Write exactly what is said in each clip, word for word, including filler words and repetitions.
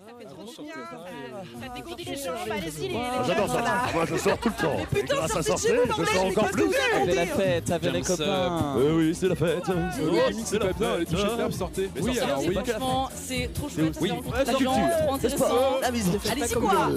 fait trop du sortez bien. pas, Ça ça dégourdit les jambes. Allez-y, les Ah, j'adore ça. Moi, je sors tout le temps. Et grâce à sortir, je sors encore plus. C'est la fête avec les copains. Oui, oui, c'est la fête. C'est la bien, allez, touchez le verbe, sortez. Oui, alors oui. Franchement, c'est trop chouette. Oui, c'est la trop culture, trop intéressant. La musique. Allez-y quoi.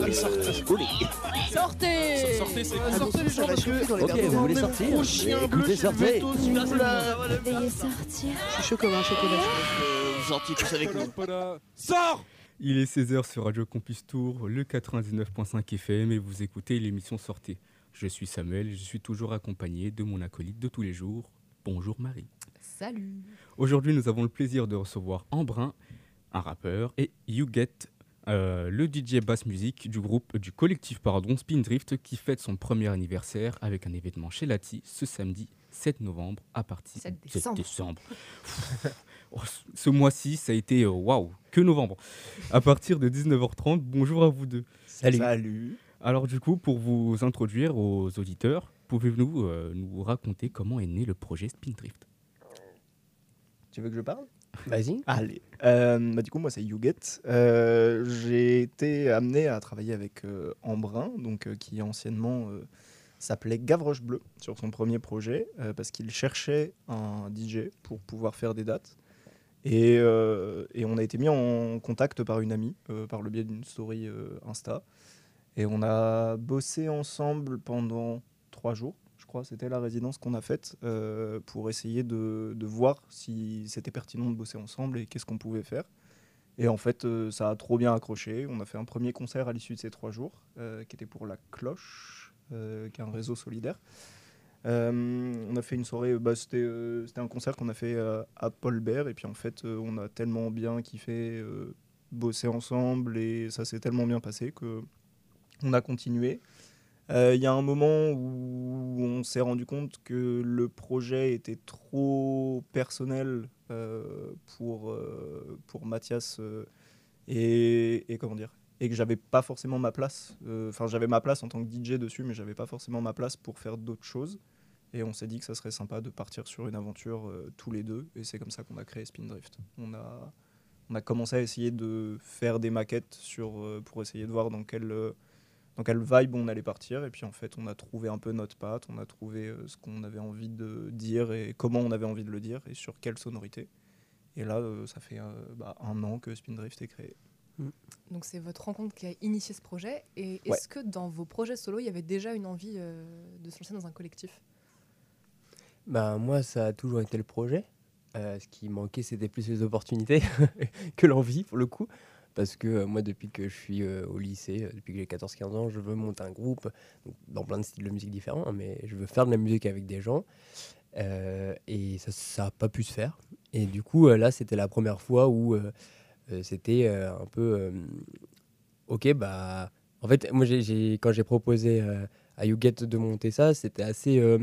Sortez, Sortez. c'est Sortez les gens parce que Ok, vous voulez sortir? Écoutez, sortez. Veuillez sortir. je suis chaud comme un chocolat. Vous sortiez tous avec nous. Sors. Il est seize heures sur Radio Campus Tour, le quatre-vingt-dix-neuf virgule cinq F M et vous écoutez l'émission Sortez. Je suis Samuel et je suis toujours accompagné de mon acolyte de tous les jours. Bonjour Marie. Salut. Aujourd'hui, nous avons le plaisir de recevoir Embrun, un rappeur, et You Get, euh, le D J basse musique du groupe, du collectif pardon, Spindrift, qui fête son premier anniversaire avec un événement chez Lati ce samedi sept novembre à partir sept de décembre. décembre. Oh, ce mois-ci, ça a été waouh, wow, que novembre. À partir de dix-neuf heures trente, bonjour à vous deux. Salut. Salut. Alors du coup, pour vous introduire aux auditeurs, pouvez-vous euh, nous raconter comment est né le projet Spindrift? Tu veux que je parle? Vas-y. Allez. Euh, bah, du coup, moi, c'est You Get. Euh, j'ai été amené à travailler avec euh, Embrun, donc, euh, qui anciennement euh, s'appelait Gavroche Bleu, sur son premier projet, euh, parce qu'il cherchait un D J pour pouvoir faire des dates. Et, euh, et on a été mis en contact par une amie, euh, par le biais d'une story euh, Insta. Et on a bossé ensemble pendant trois jours, je crois. C'était la résidence qu'on a faite euh, pour essayer de, de voir si c'était pertinent de bosser ensemble et qu'est-ce qu'on pouvait faire. Et en fait, euh, ça a trop bien accroché. On a fait un premier concert à l'issue de ces trois jours, euh, qui était pour La Cloche, euh, qui est un réseau solidaire. Euh, on a fait une soirée, bah, c'était, euh, c'était un concert qu'on a fait euh, à Paul Bert. Et puis en fait, euh, on a tellement bien kiffé euh, bosser ensemble et ça s'est tellement bien passé que on a continué. Il euh, y a un moment où on s'est rendu compte que le projet était trop personnel euh, pour, euh, pour Mathias euh, et, et comment dire et que j'avais pas forcément ma place. Enfin, euh, j'avais ma place en tant que D J dessus, mais j'avais pas forcément ma place pour faire d'autres choses. Et on s'est dit que ça serait sympa de partir sur une aventure euh, tous les deux. Et c'est comme ça qu'on a créé Spindrift. On a, on a commencé à essayer de faire des maquettes sur, euh, pour essayer de voir dans quelle... Euh, dans quelle vibe on allait partir, et puis en fait on a trouvé un peu notre patte, on a trouvé euh, ce qu'on avait envie de dire et comment on avait envie de le dire et sur quelle sonorité. Et là euh, ça fait euh, bah, un an que Spindrift est créé. Donc c'est votre rencontre qui a initié ce projet, et est-ce ouais. que dans vos projets solo il y avait déjà une envie euh, de se lancer dans un collectif? Bah, moi ça a toujours été le projet, euh, ce qui manquait c'était plus les opportunités que l'envie pour le coup. Parce que euh, moi, depuis que je suis euh, au lycée, euh, depuis que j'ai quatorze quinze ans, je veux monter un groupe donc, dans plein de styles de musique différents, hein, mais je veux faire de la musique avec des gens. Euh, et ça n'a pas pu se faire. Et du coup, euh, là, c'était la première fois où euh, euh, c'était euh, un peu... Euh, ok, bah... En fait, moi, j'ai, j'ai, quand j'ai proposé euh, à You Get de monter ça, c'était assez euh,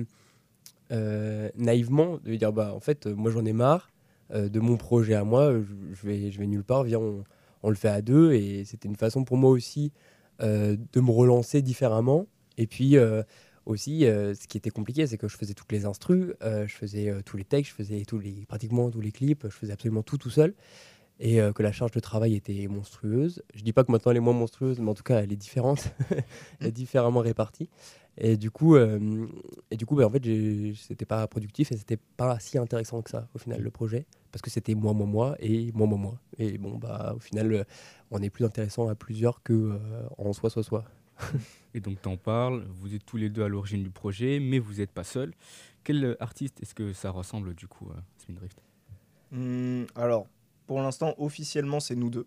euh, naïvement de dire, bah, en fait, moi, j'en ai marre euh, de mon projet à moi, je, je, vais, je vais nulle part, viens, on... on le fait à deux, et c'était une façon pour moi aussi euh, de me relancer différemment. Et puis euh, aussi, euh, ce qui était compliqué, c'est que je faisais toutes les instrus, euh, je faisais euh, tous les textes, je faisais tous les, pratiquement tous les clips, je faisais absolument tout tout seul, et euh, que la charge de travail était monstrueuse. Je dis pas que maintenant elle est moins monstrueuse, mais en tout cas elle est différente, elle est différemment répartie. Et du coup, euh, et du coup bah, en fait, j'ai, c'était pas productif et c'était pas si intéressant que ça, au final, le projet. Parce que c'était moi, moi, moi et moi, moi, moi. Et bon, bah, au final, on est plus intéressant à plusieurs que euh, en soi, soi, soi. Et donc, t'en parles, vous êtes tous les deux à l'origine du projet, mais vous n'êtes pas seuls. Quel artiste est-ce que ça ressemble, du coup, à Spindrift? Mmh, Alors, pour l'instant, officiellement, c'est nous deux.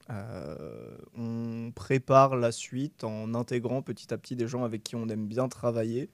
Euh, on prépare la suite en intégrant petit à petit des gens avec qui on aime bien travailler.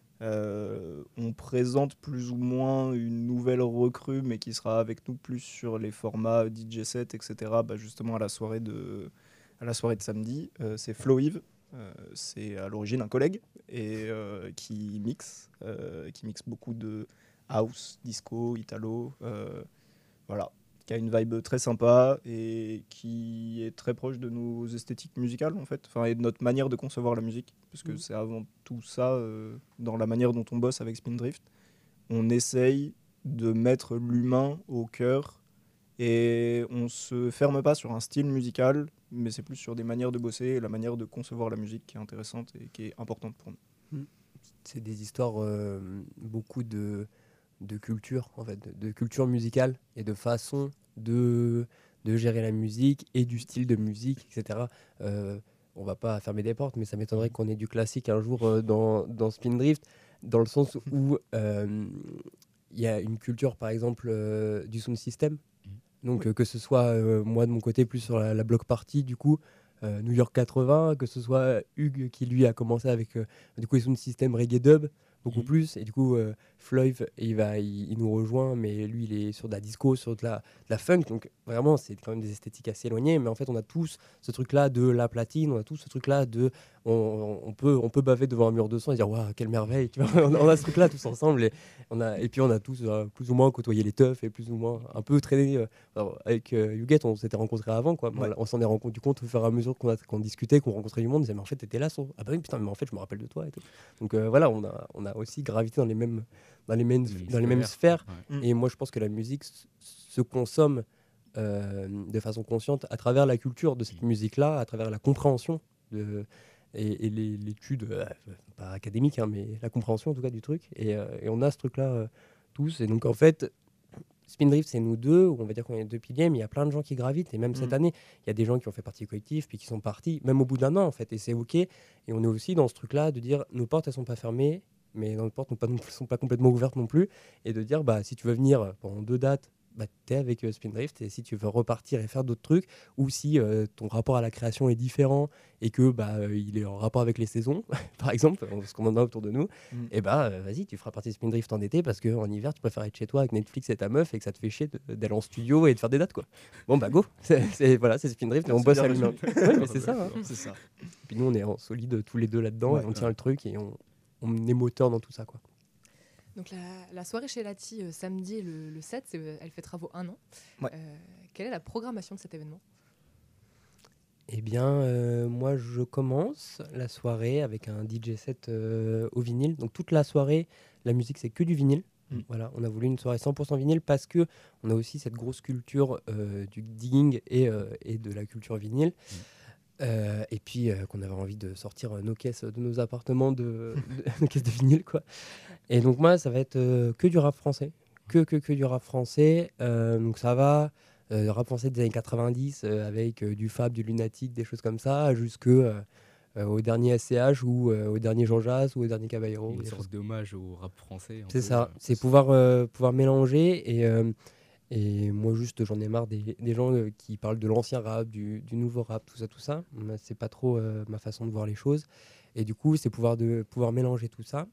Euh, on présente plus ou moins une nouvelle recrue, mais qui sera avec nous plus sur les formats D J set, et cetera. Bah justement à la soirée de, à la soirée de samedi. Euh, c'est Flo Yves. Euh, c'est à l'origine un collègue et euh, qui mixe, euh, qui mixe beaucoup de house, disco, italo. Euh, voilà. Qui a une vibe très sympa et qui est très proche de nos esthétiques musicales en fait, enfin, et de notre manière de concevoir la musique, parce que mmh. c'est avant tout ça, euh, dans la manière dont on bosse avec Spindrift, on essaye de mettre l'humain au cœur Et on se ferme pas sur un style musical, mais c'est plus sur des manières de bosser et la manière de concevoir la musique qui est intéressante et qui est importante pour nous. C'est des histoires, euh, beaucoup de, de culture, en fait, de, de culture musicale et de façon de, de gérer la musique et du style de musique, et cetera. Euh, on va pas fermer des portes, mais ça m'étonnerait qu'on ait du classique un jour euh, dans, dans Spindrift, dans le sens où il euh, y a une culture, par exemple, euh, du sound system. Donc oui. euh, que ce soit euh, moi de mon côté plus sur la, la block party, du coup, euh, New York quatre-vingts, que ce soit Hugues qui lui a commencé avec euh, du coup les sound system reggae dub, beaucoup mmh. plus, et du coup euh, Floyd il, va, il, il nous rejoint, mais lui il est sur de la disco, sur de la, de la funk, donc vraiment c'est quand même des esthétiques assez éloignées, mais en fait on a tous ce truc là de la platine, on a tous ce truc là de on, on, peut, on peut baver devant un mur de son et dire waouh quelle merveille, tu vois, on, a, on a ce truc là tous ensemble, et, on a, et puis on a tous euh, plus ou moins côtoyé les teufs et plus ou moins un peu traîné euh, alors, avec euh, Huguette, on s'était rencontrés avant quoi, ouais. Voilà, on s'en est rendu compte au fur et à mesure qu'on, a, qu'on discutait, qu'on rencontrait du monde, on disait mais en fait t'étais là, son... ah bah oui putain mais en fait je me rappelle de toi et tout. Donc euh, voilà, on a, on a aussi gravité dans les mêmes, dans les mêmes, les dans les mêmes sphères, ouais. Et moi je pense que la musique s- se consomme euh, de façon consciente à travers la culture de cette mmh. musique là, à travers la compréhension de, et, et les, l'étude euh, pas académique hein, mais la compréhension en tout cas du truc, et, euh, et on a ce truc là euh, tous, et donc en fait Spindrift, c'est nous deux, on va dire qu'on est deux piliers, mais il y a plein de gens qui gravitent. Et même mmh. cette année, il y a des gens qui ont fait partie du collectif, puis qui sont partis, même au bout d'un an, en fait. Et c'est OK. Et on est aussi dans ce truc-là de dire, nos portes, elles ne sont pas fermées, mais nos portes ne sont pas complètement ouvertes non plus. Et de dire, bah, si tu veux venir pendant deux dates, bah, t'es avec euh, Spindrift. Et si tu veux repartir et faire d'autres trucs, ou si euh, ton rapport à la création est différent et que bah, euh, il est en rapport avec les saisons, par exemple, ce qu'on en a autour de nous, mm. et bah euh, vas-y, tu feras partie de Spindrift en été parce qu'en hiver, tu préfères être chez toi avec Netflix et ta meuf et que ça te fait chier de, d'aller en studio et de faire des dates, quoi. Bon, bah go, c'est, c'est, voilà, c'est Spindrift et on bosse à l'humain. Ouais, mais c'est ça. Hein. C'est ça. Et puis nous, on est en solide tous les deux là-dedans, ouais, et on ouais. tient le truc et on, on est moteur dans tout ça, quoi. Donc la, la soirée chez Lati, euh, samedi le, le sept, c'est, elle fait travaux un an. Ouais. Euh, quelle est la programmation de cet événement ? Eh bien, euh, moi, je commence la soirée avec un D J set euh, au vinyle. Donc toute la soirée, la musique, c'est que du vinyle. Mmh. Voilà, on a voulu une soirée cent pour cent vinyle parce que on a aussi cette grosse culture euh, du digging et, euh, et de la culture vinyle. Mmh. Euh, et puis euh, qu'on avait envie de sortir euh, nos caisses de nos appartements de, de nos caisses de vinyle, quoi. Et donc moi ça va être euh, que du rap français, que que que du rap français. Euh, donc ça va euh, rap français des années quatre-vingt-dix euh, avec euh, du Fab, du Lunatic, des choses comme ça, jusque euh, euh, au dernier S C H ou euh, au dernier Jean Jass ou au dernier Caballero. Une sorte d'hommage au rap français. C'est peu, ça, euh, c'est pouvoir euh, pouvoir mélanger. Et euh, Et moi, juste, j'en ai marre des, des gens euh, qui parlent de l'ancien rap, du, du nouveau rap, tout ça, tout ça. C'est pas trop euh, ma façon de voir les choses. Et du coup, c'est pouvoir, de, pouvoir mélanger tout ça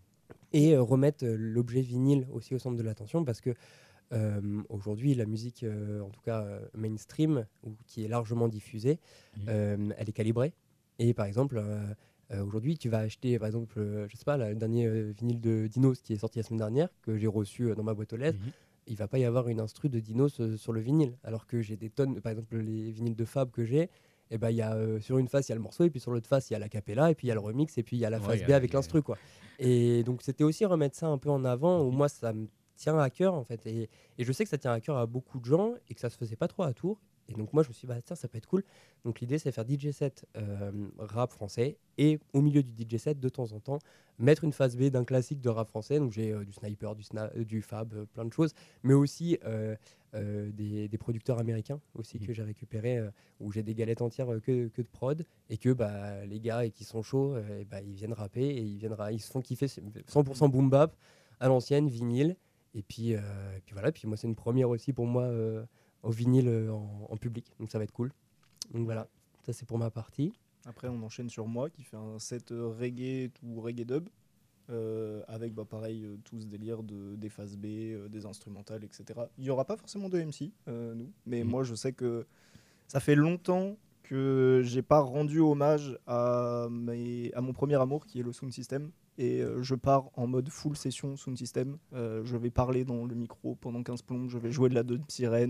et euh, remettre euh, l'objet vinyle aussi au centre de l'attention, parce que euh, aujourd'hui, la musique, euh, en tout cas euh, mainstream, ou qui est largement diffusée, mmh. euh, elle est calibrée. Et par exemple, euh, euh, aujourd'hui, tu vas acheter, par exemple, euh, je sais pas, là, le dernier euh, vinyle de Dinos qui est sorti la semaine dernière, que j'ai reçu euh, dans ma boîte aux lettres. Mmh. Il va pas y avoir une instru de Dinos euh, sur le vinyle, alors que j'ai des tonnes, par exemple les vinyles de Fab que j'ai, et ben il y a euh, sur une face il y a le morceau, et puis sur l'autre face il y a la cappella, et puis il y a le remix, et puis il y a la face ouais, B avec l'instru, quoi. Et donc c'était aussi remettre ça un peu en avant, où moi ça me tient à cœur en fait, et, et je sais que ça tient à cœur à beaucoup de gens et que ça se faisait pas trop à Tours. Et donc moi je me suis dit bah tiens ça peut être cool. Donc l'idée c'est de faire D J set euh, rap français, et au milieu du D J set de temps en temps mettre une phase B d'un classique de rap français. Donc j'ai euh, du Sniper, du, sna- euh, du Fab, euh, plein de choses, mais aussi euh, euh, des, des producteurs américains aussi mmh. que j'ai récupérés, euh, où j'ai des galettes entières euh, que, que de prod, et que bah, les gars et qui sont chauds, euh, et bah, ils viennent rapper et ils, viennent ra- ils se font kiffer cent pour cent boom bap à l'ancienne, vinyle. Et puis, euh, et puis voilà, puis moi c'est une première aussi pour moi euh, au vinyle euh, en, en public, donc ça va être cool. Donc voilà, ça c'est pour ma partie. Après on enchaîne sur moi qui fait un set euh, reggae ou reggae dub euh, avec bah, pareil euh, tout ce délire de, des phases B, euh, des instrumentales, et cetera. Il n'y aura pas forcément de M C, euh, nous, mais mmh. moi je sais que ça fait longtemps que j'ai pas rendu hommage à, mes, à mon premier amour qui est le sound system. Et euh, je pars en mode full session sound system. Euh, je vais parler dans le micro pendant quinze plombes, je vais jouer de la dub sirène,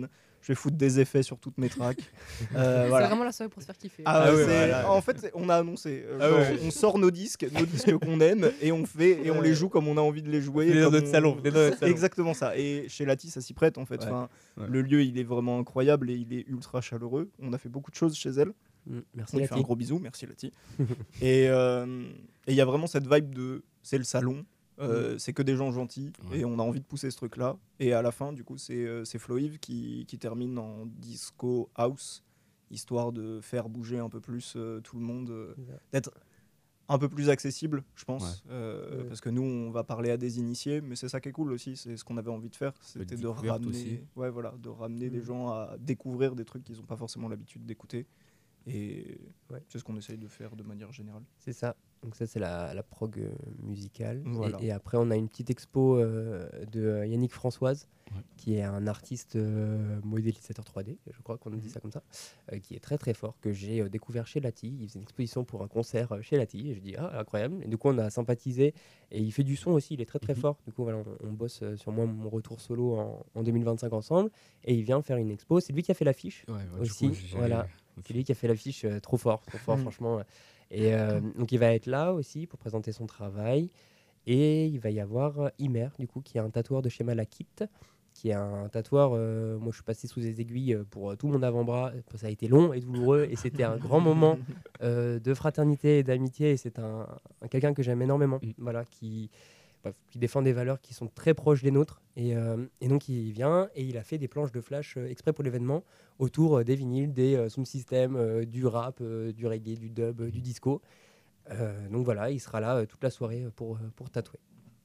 je vais foutre des effets sur toutes mes tracks. Euh, C'est voilà. vraiment la soirée pour se faire kiffer. Ah, Ah ouais, ouais, c'est- voilà. En fait, on a annoncé. euh, Ah genre, ouais. On sort nos disques, nos disques qu'on aime, et on fait et on les joue comme on a envie de les jouer. Venez dans comme notre on- salon, venez dans notre salon. Exactement ça. Et chez Lati, ça s'y prête en fait. Ouais. Enfin, Ouais. Le lieu, il est vraiment incroyable et il est ultra chaleureux. On a fait beaucoup de choses chez elle. Mm, Merci On lui fait un Lati. gros bisou, merci Lati. Et euh, et il y a vraiment cette vibe de c'est le salon, euh, c'est que des gens gentils Ouais. et on a envie de pousser ce truc-là. Et à la fin, du coup, c'est euh, c'est Floive qui, qui termine en disco house, histoire de faire bouger un peu plus euh, tout le monde, euh, d'être un peu plus accessible, je pense. Ouais. euh, Ouais. Parce que nous, on va parler à des initiés, mais c'est ça qui est cool aussi, c'est ce qu'on avait envie de faire, c'était de découverte ramener, aussi. ouais, voilà, de ramener des Mm. gens à découvrir des trucs qu'ils n'ont pas forcément l'habitude d'écouter. Et Ouais. c'est ce qu'on essaye de faire de manière générale. C'est ça. Donc ça c'est la, la prog euh, musicale. Et- Voilà. Et, après on a une petite expo euh, de euh, Yannick Françoise, Ouais. qui est un artiste euh, modélisateur trois D, je crois qu'on dit ça comme ça, euh, qui est très très fort, que j'ai euh, découvert chez Lati. Il faisait une exposition pour un concert euh, chez Lati. Et je dis ah incroyable. Et du coup on a sympathisé. Et il fait du son aussi, il est très très Mhm. fort. Du coup voilà, on, on bosse euh, sur moi mon retour solo en, en deux mille vingt-cinq ensemble. Et il vient faire une expo. C'est lui qui a fait l'affiche. Ouais, ouais, du Aussi, coup, j'ai- voilà. ok. C'est lui qui a fait l'affiche euh, trop fort, trop fort, Mm. franchement. Et euh, donc il va être là aussi pour présenter son travail. Et il va y avoir euh, Imer, du coup, qui est un tatoueur de chez Malakite, qui est un tatoueur. euh, moi, je suis passé sous les aiguilles euh, pour euh, tout mon avant-bras. Ça a été long et douloureux, et c'était un grand moment euh, de fraternité et d'amitié. Et c'est un, un quelqu'un que j'aime énormément, Mm. voilà, qui, bref, qui défend des valeurs qui sont très proches des nôtres. Et, euh, et donc il vient et il a fait des planches de flash euh, exprès pour l'événement autour euh, des vinyles, des euh, sound systems, euh, du rap, euh, du reggae, du dub, euh, du disco. Euh, donc voilà, il sera là euh, toute la soirée euh, pour, euh, pour tatouer.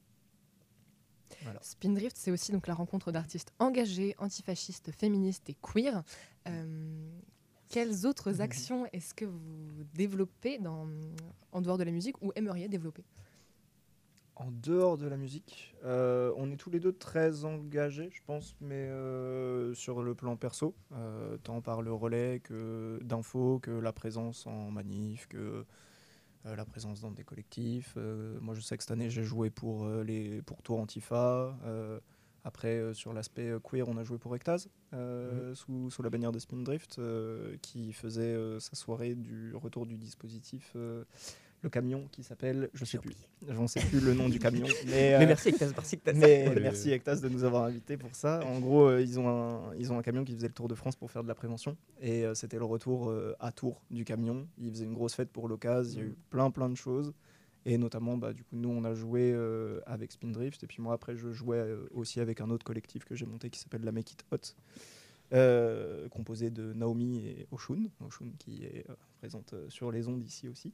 Spindrift, c'est aussi donc la rencontre d'artistes engagés, antifascistes, féministes et queer. Euh, quelles autres actions est-ce que vous développez dans, en dehors de la musique ou aimeriez développer? En dehors de la musique, euh, on est tous les deux très engagés, je pense, mais euh, sur le plan perso, euh, tant par le relais que d'infos, que la présence en manif, que euh, la présence dans des collectifs. Euh, moi, je sais que cette année, j'ai joué pour, euh, les, pour Tour Antifa. Euh, après, euh, sur l'aspect euh, queer, on a joué pour Ectase, euh, sous, sous la bannière de Spindrift, euh, qui faisait euh, sa soirée du retour du dispositif. Euh, le camion qui s'appelle, je sais plus, j'en sais plus le nom du camion, mais, euh, Mais merci Ectas, merci Ectas. mais Oh, le- merci Ectas de nous avoir invités pour ça. En gros, euh, ils, ont un, ils ont un camion qui faisait le tour de France pour faire de la prévention. Et euh, c'était le retour euh, à Tours du camion. Ils faisaient une grosse fête pour l'occasion. Il y a eu plein, plein de choses. Et notamment, bah, du coup, nous, on a joué euh, avec Spindrift. Et puis moi, après, je jouais euh, aussi avec un autre collectif que j'ai monté qui s'appelle la Make It Hot. Euh, composé de Naomi et Oshun. Oshun qui est euh, présente euh, sur les ondes ici aussi.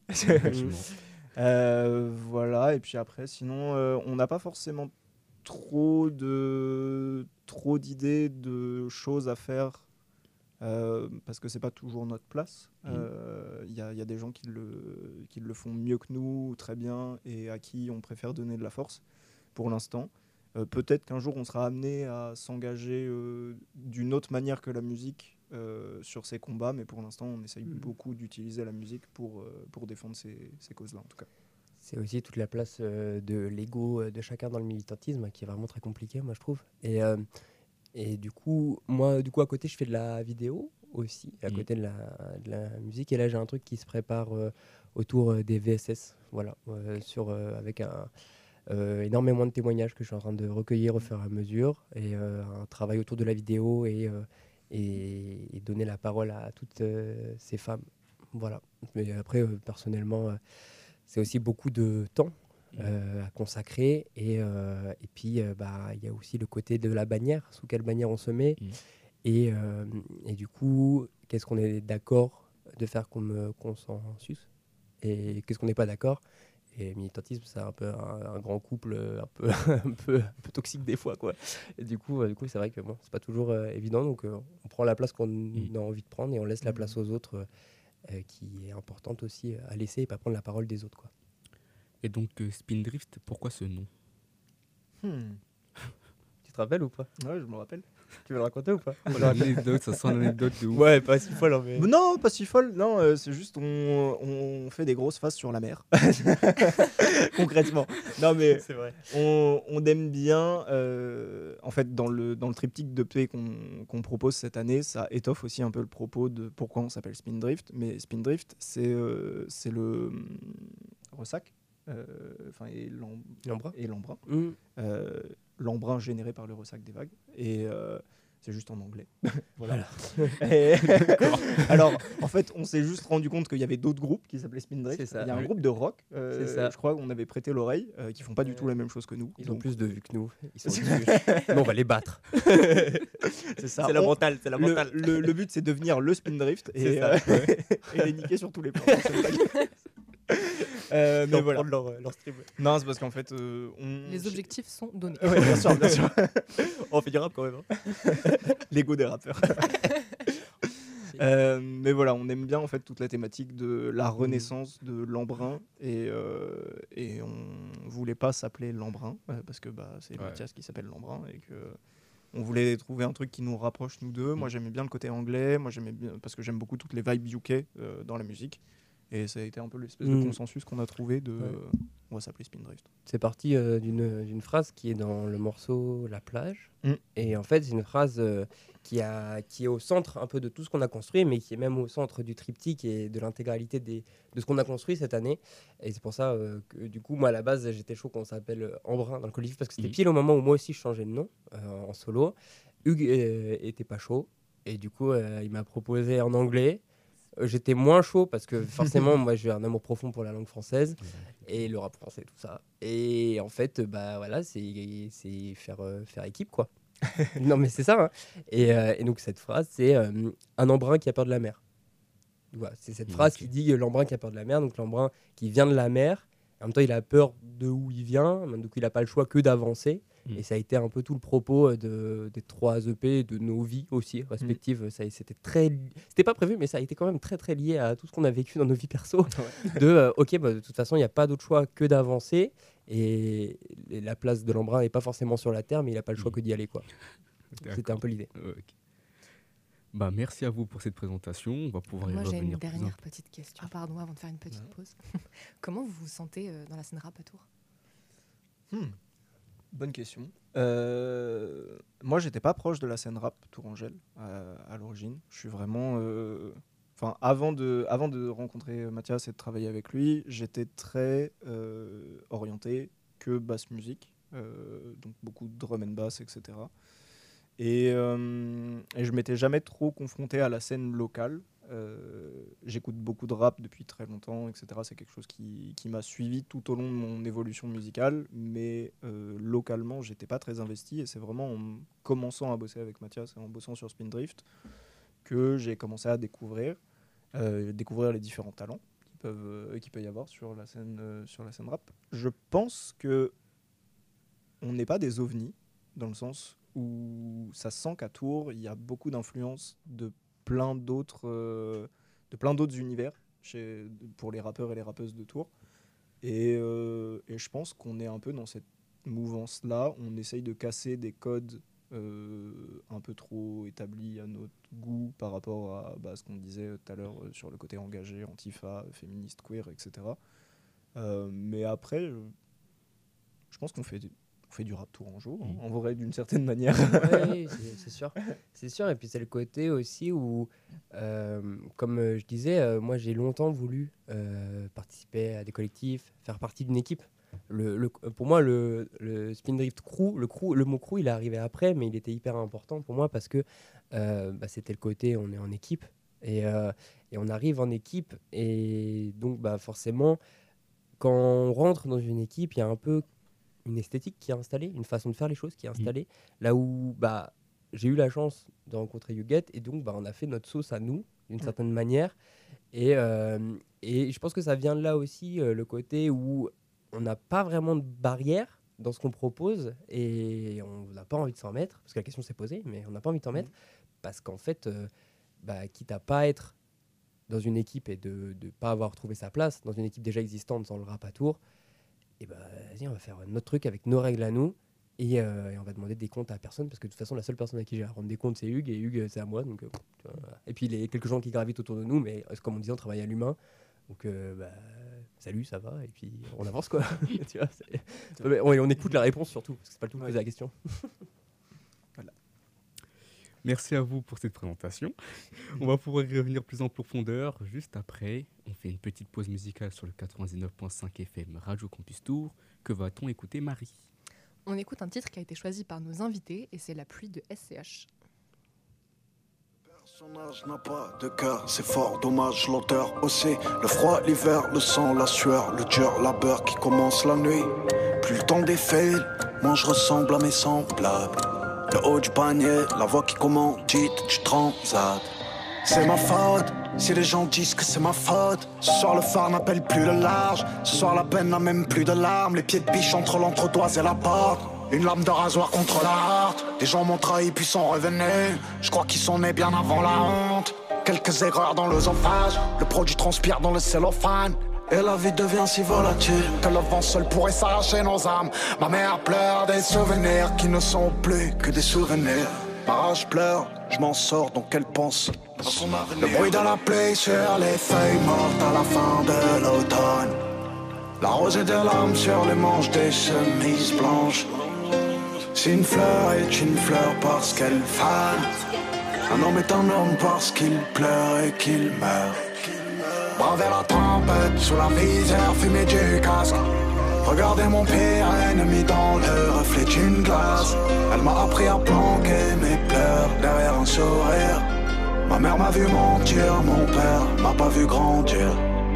Euh, voilà, et puis après, sinon, euh, on n'a pas forcément trop de trop d'idées de choses à faire euh, parce que c'est pas toujours notre place. Il Mhm. y, a, y a des gens qui le, qui le font mieux que nous, très bien, et à qui on préfère donner de la force pour l'instant. Euh, peut-être qu'un jour on sera amené à s'engager euh, d'une autre manière que la musique euh, sur ces combats, mais pour l'instant on essaye Mhm. beaucoup d'utiliser la musique pour, euh, pour défendre ces, ces causes-là en tout cas. C'est aussi toute la place euh, de l'ego euh, de chacun dans le militantisme qui est vraiment très compliqué, moi je trouve. Et, euh, et du coup, moi, du coup, à côté, je fais de la vidéo aussi, à Mhm. côté de la, de la musique. Et là, j'ai un truc qui se prépare euh, autour euh, des V S S, voilà, euh, sur, euh, avec un, euh, énormément de témoignages que je suis en train de recueillir au fur et à mesure, et euh, un travail autour de la vidéo et, euh, et, et donner la parole à toutes euh, ces femmes. Voilà. Mais après, euh, personnellement, euh, c'est aussi beaucoup de temps euh, à consacrer. Et, euh, et puis, euh, bah, il y a aussi le côté de la bannière, sous quelle bannière on se met. Mhm. Et, euh, et du coup, qu'est-ce qu'on est d'accord de faire comme consensus et qu'est-ce qu'on n'est pas d'accord. Et militantisme, c'est un peu un, un grand couple euh, un peu, un peu, un peu toxique des fois, quoi. Et du coup, euh, du coup, c'est vrai que bon, c'est pas toujours euh, évident. Donc, euh, on prend la place qu'on Mhm. a envie de prendre et on laisse la Mhm. place aux autres, euh, euh, qui est importante aussi euh, à laisser et pas prendre la parole des autres, quoi. Et donc, euh, Spindrift, pourquoi ce nom? Hmm. Tu te rappelles ou pas? Ouais, je me rappelle. Tu veux le raconter ou pas? Oh, l'anecdote, ça sent l'anecdote de ouf. Ouais, pas si folle en fait. Mais non, pas si folle. Non, euh, c'est juste on, on fait des grosses faces sur la mer. Concrètement. Non, mais C'est vrai. on, on aime bien. euh, en fait, dans le, dans le triptyque de P qu'on qu'on propose cette année, ça étoffe aussi un peu le propos de pourquoi on s'appelle Spindrift. Mais Spindrift, c'est euh, c'est le hum, ressac. euh, Enfin, et l'em- L'embrun. et l'embrun. Mmh. Euh, l'embrun généré par le ressac des vagues. Et euh, c'est juste en anglais. Voilà. Et- Alors, en fait, on s'est juste rendu compte qu'il y avait d'autres groupes qui s'appelaient Spindrift. C'est ça. Il y a un Oui. groupe de rock, euh, C'est ça. je crois qu'on avait prêté l'oreille, euh, qui font pas du Ouais. tout la même chose que nous. Ils ont Donc, plus de vues que nous. Ils sont dessus. Nous, on va les battre. c'est ça. C'est la On- mentale, c'est la le, mentale. le- le but, c'est de devenir le Spindrift C'est et, ça, euh, et les niquer sur tous les plans. Euh, mais Pour voilà. prendre leur, euh, leur stream. Non, c'est parce qu'en fait, euh, on... Les objectifs sont donnés. Ouais, bien sûr, bien sûr. On fait du rap quand même. hein. L'ego des rappeurs. Euh, mais voilà, on aime bien en fait toute la thématique de la renaissance de l'embrun et, euh, et on voulait pas s'appeler l'embrun euh, parce que bah, c'est Ouais. Mathias qui s'appelle l'embrun et que on voulait trouver un truc qui nous rapproche nous deux. Moi j'aimais bien le côté anglais, moi j'aimais bien parce que j'aime beaucoup toutes les vibes U K euh, dans la musique et ça a été un peu l'espèce de Mm. consensus qu'on a trouvé de Ouais. euh, on va s'appeler Spindrift. C'est parti euh, d'une d'une phrase qui est dans le morceau La plage. Mm. Et en fait, c'est une phrase euh, qui, a, qui est au centre un peu de tout ce qu'on a construit, mais qui est même au centre du triptyque et de l'intégralité des- de ce qu'on a construit cette année. Et c'est pour ça euh, que, du coup, moi, à la base, j'étais chaud qu'on s'appelle euh, Embrun dans le collectif, parce que c'était Mhm. pile au moment où moi aussi je changeais de nom euh, en solo. Hugues euh, était pas chaud. Et du coup, euh, il m'a proposé en anglais. Euh, J'étais moins chaud parce que forcément, moi, j'ai un amour profond pour la langue française et le rap français, tout ça. Et en fait, bah voilà, c'est c'est faire, euh, faire équipe, quoi. Non, mais c'est ça. hein. Et, euh, et donc, cette phrase, c'est euh, un embrun qui a peur de la mer. Voilà, c'est cette phrase Ok. qui dit euh, l'embrun qui a peur de la mer. Donc, l'embrun qui vient de la mer. En même temps, il a peur de où il vient. Donc, il n'a pas le choix que d'avancer. Mm. Et ça a été un peu tout le propos euh, de, des trois E P, de nos vies aussi respectives. Ça, c'était très, li- c'était pas prévu, mais ça a été quand même très très lié à tout ce qu'on a vécu dans nos vies perso. De euh, ok, bah, de toute façon, il n'y a pas d'autre choix que d'avancer. Et, et la place de l'embrun n'est pas forcément sur la terre, mais il n'a pas le choix Mm. que d'y aller, quoi. C'était un peu l'idée. Euh, ok. Bah, merci à vous pour cette présentation. On va pouvoir y Moi, j'ai revenir une plus dernière petite question. Pardon, avant de faire une petite Ouais. pause. Comment vous vous sentez euh, dans la scène rap à Tours? Hmm. Bonne question. Euh, moi, j'étais pas proche de la scène rap Tourangelle euh, à l'origine. Je suis vraiment. euh, Enfin, avant de, avant de rencontrer Mathias et de travailler avec lui, j'étais très euh, orienté que basse musique, euh, donc beaucoup de drum and bass, et cetera. Et, euh, et je m'étais jamais trop confronté à la scène locale. Euh, J'écoute beaucoup de rap depuis très longtemps, et cetera. C'est quelque chose qui, qui m'a suivi tout au long de mon évolution musicale, mais euh, localement, j'étais pas très investi. Et c'est vraiment en commençant à bosser avec Mathias et en bossant sur Spindrift que j'ai commencé à découvrir, euh, découvrir les différents talents qui peuvent, euh, qu'il peut y avoir sur la scène, euh, sur la scène rap. Je pense que on n'est pas des ovnis, dans le sens où ça sent qu'à Tours, il y a beaucoup d'influences de plein d'autres euh, de plein d'autres univers chez, pour les rappeurs et les rappeuses de Tours. Et, euh, et je pense qu'on est un peu dans cette mouvance-là. On essaye de casser des codes euh, un peu trop établis à notre goût par rapport à bah, ce qu'on disait tout à l'heure euh, sur le côté engagé, antifa, féministe, queer, et cetera. Euh, mais après, je, je pense qu'on fait, du- on fait du rap tourangeau, hein, en vrai, d'une certaine manière. Ouais, c'est c'est sûr. C'est sûr. Et puis c'est le côté aussi où, euh, comme euh, je disais, euh, moi j'ai longtemps voulu euh, participer à des collectifs, faire partie d'une équipe. Le, le- pour moi, le, le Spindrift crew, le crew, le mot crew, il est arrivé après, mais il était hyper important pour moi parce que euh, bah, c'était le côté on est en équipe et, euh, et on arrive en équipe et donc bah, forcément quand on rentre dans une équipe, il y a un peu une esthétique qui est installée, une façon de faire les choses qui est installée. Là où bah, j'ai eu la chance de rencontrer Youget et donc bah, on a fait notre sauce à nous d'une certaine manière. Et, euh, et je pense que ça vient de là aussi, euh, le côté où on n'a pas vraiment de barrière dans ce qu'on propose et on n'a pas envie de s'en mettre, parce que la question s'est posée, mais on n'a pas envie de s'en mettre, parce qu'en fait, euh, bah, quitte à pas être dans une équipe et de ne pas avoir trouvé sa place dans une équipe déjà existante dans le rap à Tours, et bah, vas-y, on va faire notre truc avec nos règles à nous. Et, euh, et on va demander des comptes à personne parce que de toute façon la seule personne à qui j'ai à rendre des comptes c'est Hugues et Hugues c'est à moi donc, euh, tu vois, voilà. Et puis il y a quelques gens qui gravitent autour de nous mais euh, comme on disait on travaille à l'humain donc euh, bah, salut ça va et puis on avance quoi. Tu vois, c'est... on, on écoute la réponse surtout parce que c'est pas le tout de poser la question. Voilà. Merci à vous pour cette présentation. On va pouvoir y revenir plus en profondeur juste après. On fait une petite pause musicale sur le quatre-vingt-dix-neuf virgule cinq F M Radio Campus Tour. Que va-t-on écouter, Marie ? On écoute un titre qui a été choisi par nos invités et c'est La pluie de S C H. Le personnage n'a pas de cœur, c'est fort dommage, l'auteur aussi. Le froid, l'hiver, le sang, la sueur, le dur labeur qui commence la nuit. Plus le temps défile, moi je ressemble à mes semblables. Le haut du panier, la voix qui commandite du transat. C'est ma faute, si les gens disent que c'est ma faute. Ce soir le phare n'appelle plus le large. Ce soir la peine n'a même plus de larmes. Les pieds de biche entre l'entretoise et la porte. Une lame de rasoir contre la harte. Les gens m'ont trahi puis sont revenus. Je crois qu'ils sont nés bien avant la honte. Quelques erreurs dans l'œsophage. Le produit transpire dans le cellophane. Et la vie devient si volatile que le vent seul pourrait s'arracher nos âmes. Ma mère pleure des souvenirs qui ne sont plus que des souvenirs. Ma rage pleure, je m'en sors donc elle pense à son avenir. Le bruit de la pluie sur les feuilles mortes à la fin de l'automne. La rosée des larmes sur les manches des chemises blanches. Si une fleur est une fleur parce qu'elle fane, un homme est un homme parce qu'il pleure et qu'il meurt. Braver la tempête sous la visière fumée du casque. Regardez mon pire ennemi dans le reflet d'une glace. Elle m'a appris à planquer mes pleurs derrière un sourire. Ma mère m'a vu mentir, mon père m'a pas vu grandir.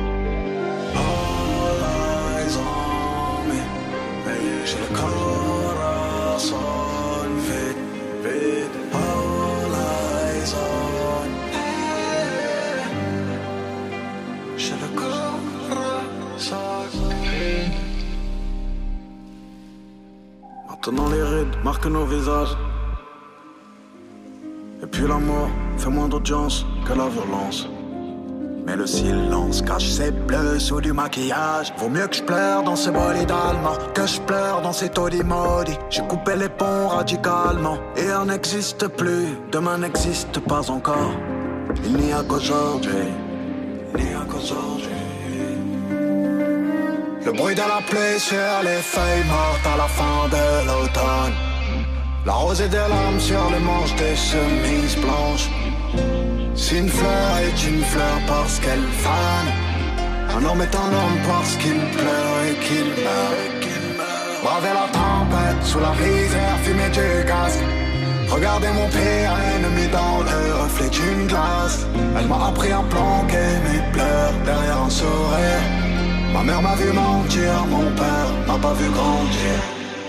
All eyes on me, j'ai le corazon vide, vide. All eyes on me, j'ai le corazon vide. Maintenant les rides marquent nos visages. Et puis l'amour fait moins d'audience que la violence. Mais le silence cache ses bleus sous du maquillage. Vaut mieux que je pleure dans ce bolide allemand que je pleure dans ces taudis maudits. J'ai coupé les ponts radicalement. Et un n'existe plus, demain n'existe pas encore. Il n'y a qu'aujourd'hui, il n'y a qu'aujourd'hui. Le bruit de la pluie sur les feuilles mortes à la fin de l'automne. La rosée des larmes sur les manches des chemises blanches. Si une fleur est une fleur parce qu'elle fane, un homme est un homme parce qu'il pleure et qu'il meurt. Braver la tempête sous la visière fumée du casque. Regardez mon pire ennemi dans le reflet d'une glace. Elle m'a appris à planquer mes pleurs derrière un sourire. Ma mère m'a vu mentir, mon père m'a pas vu grandir.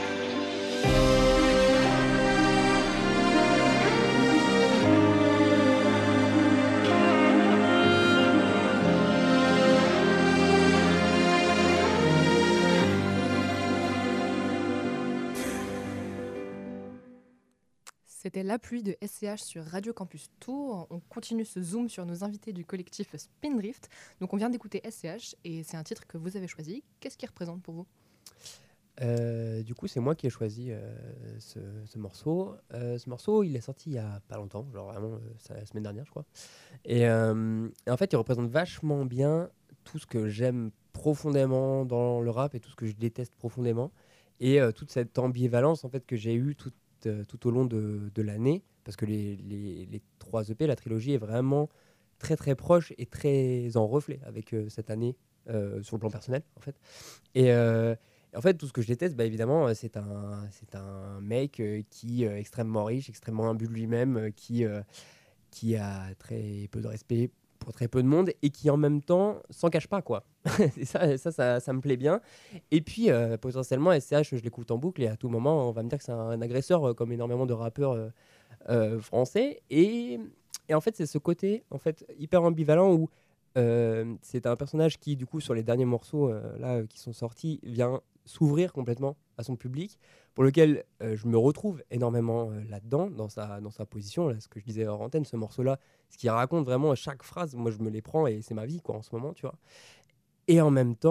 C'était La pluie de S C H sur Radio Campus Tour. On continue ce zoom sur nos invités du collectif Spindrift. Donc on vient d'écouter S C H et c'est un titre que vous avez choisi. Qu'est-ce qu'il représente pour vous ? Euh, du coup, c'est moi qui ai choisi euh, ce, ce morceau. Euh, ce morceau, il est sorti il y a pas longtemps, genre vraiment, euh, c'est la semaine dernière, je crois. Et, euh, et en fait, il représente vachement bien tout ce que j'aime profondément dans le rap et tout ce que je déteste profondément. Et euh, toute cette ambivalence en fait que j'ai eue toute tout au long de, de l'année, parce que les, les, les trois E P, la trilogie est vraiment très très proche et très en reflet avec euh, cette année euh, sur le plan personnel en fait. Et euh, en fait tout ce que je déteste, bah, évidemment c'est un, c'est un mec euh, qui est euh, extrêmement riche, extrêmement imbu de lui-même, euh, qui, euh, qui a très peu de respect pour très peu de monde et qui en même temps s'en cache pas quoi. Et ça, ça, ça, ça me plaît bien. Et puis euh, potentiellement S C H, je l'écoute en boucle et à tout moment on va me dire que c'est un agresseur euh, comme énormément de rappeurs euh, euh, français. Et, et en fait c'est ce côté en fait hyper ambivalent où euh, c'est un personnage qui du coup sur les derniers morceaux euh, là euh, qui sont sortis vient s'ouvrir complètement à son public, pour lequel euh, je me retrouve énormément euh, là-dedans, dans sa, dans sa position, là, ce que je disais hors antenne, ce morceau-là, ce qui raconte vraiment chaque phrase, moi je me les prends et c'est ma vie quoi en ce moment, tu vois. Et en même temps,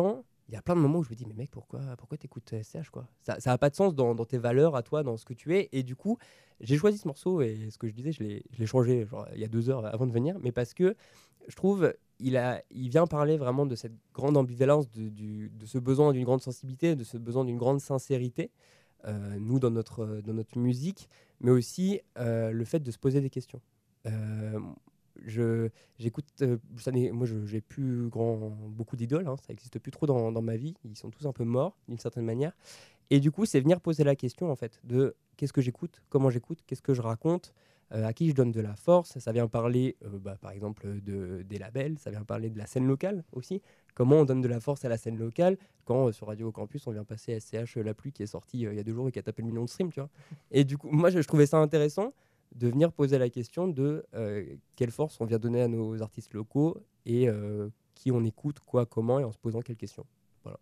il y a plein de moments où je me dis, mais mec, pourquoi, pourquoi t'écoutes S C H quoi? Ça n'a pas de sens dans, dans tes valeurs à toi, dans ce que tu es. Et du coup, j'ai choisi ce morceau et ce que je disais, je l'ai, je l'ai changé genre, il y a deux heures avant de venir, mais parce que je trouve il, a, il vient parler vraiment de cette grande ambivalence, de, du, de ce besoin d'une grande sensibilité, de ce besoin d'une grande sincérité, euh, nous, dans notre, dans notre musique, mais aussi euh, le fait de se poser des questions. Euh, Je, j'écoute, euh, ça n'est, moi je, j'ai plus grand, beaucoup d'idoles, hein, ça n'existe plus trop dans, dans ma vie, ils sont tous un peu morts d'une certaine manière. Et du coup, c'est venir poser la question en fait de qu'est-ce que j'écoute, comment j'écoute, qu'est-ce que je raconte, euh, à qui je donne de la force. Ça vient parler, euh, bah, par exemple, de, des labels, ça vient parler de la scène locale aussi. Comment on donne de la force à la scène locale quand euh, sur Radio Campus on vient passer S C H La Pluie qui est sorti euh, il y a deux jours et qui a tapé le million de streams, tu vois. Et du coup, moi je, je trouvais ça intéressant de venir poser la question de euh, quelle force on vient donner à nos artistes locaux et euh, qui on écoute, quoi, comment, et en se posant quelles questions. Voilà.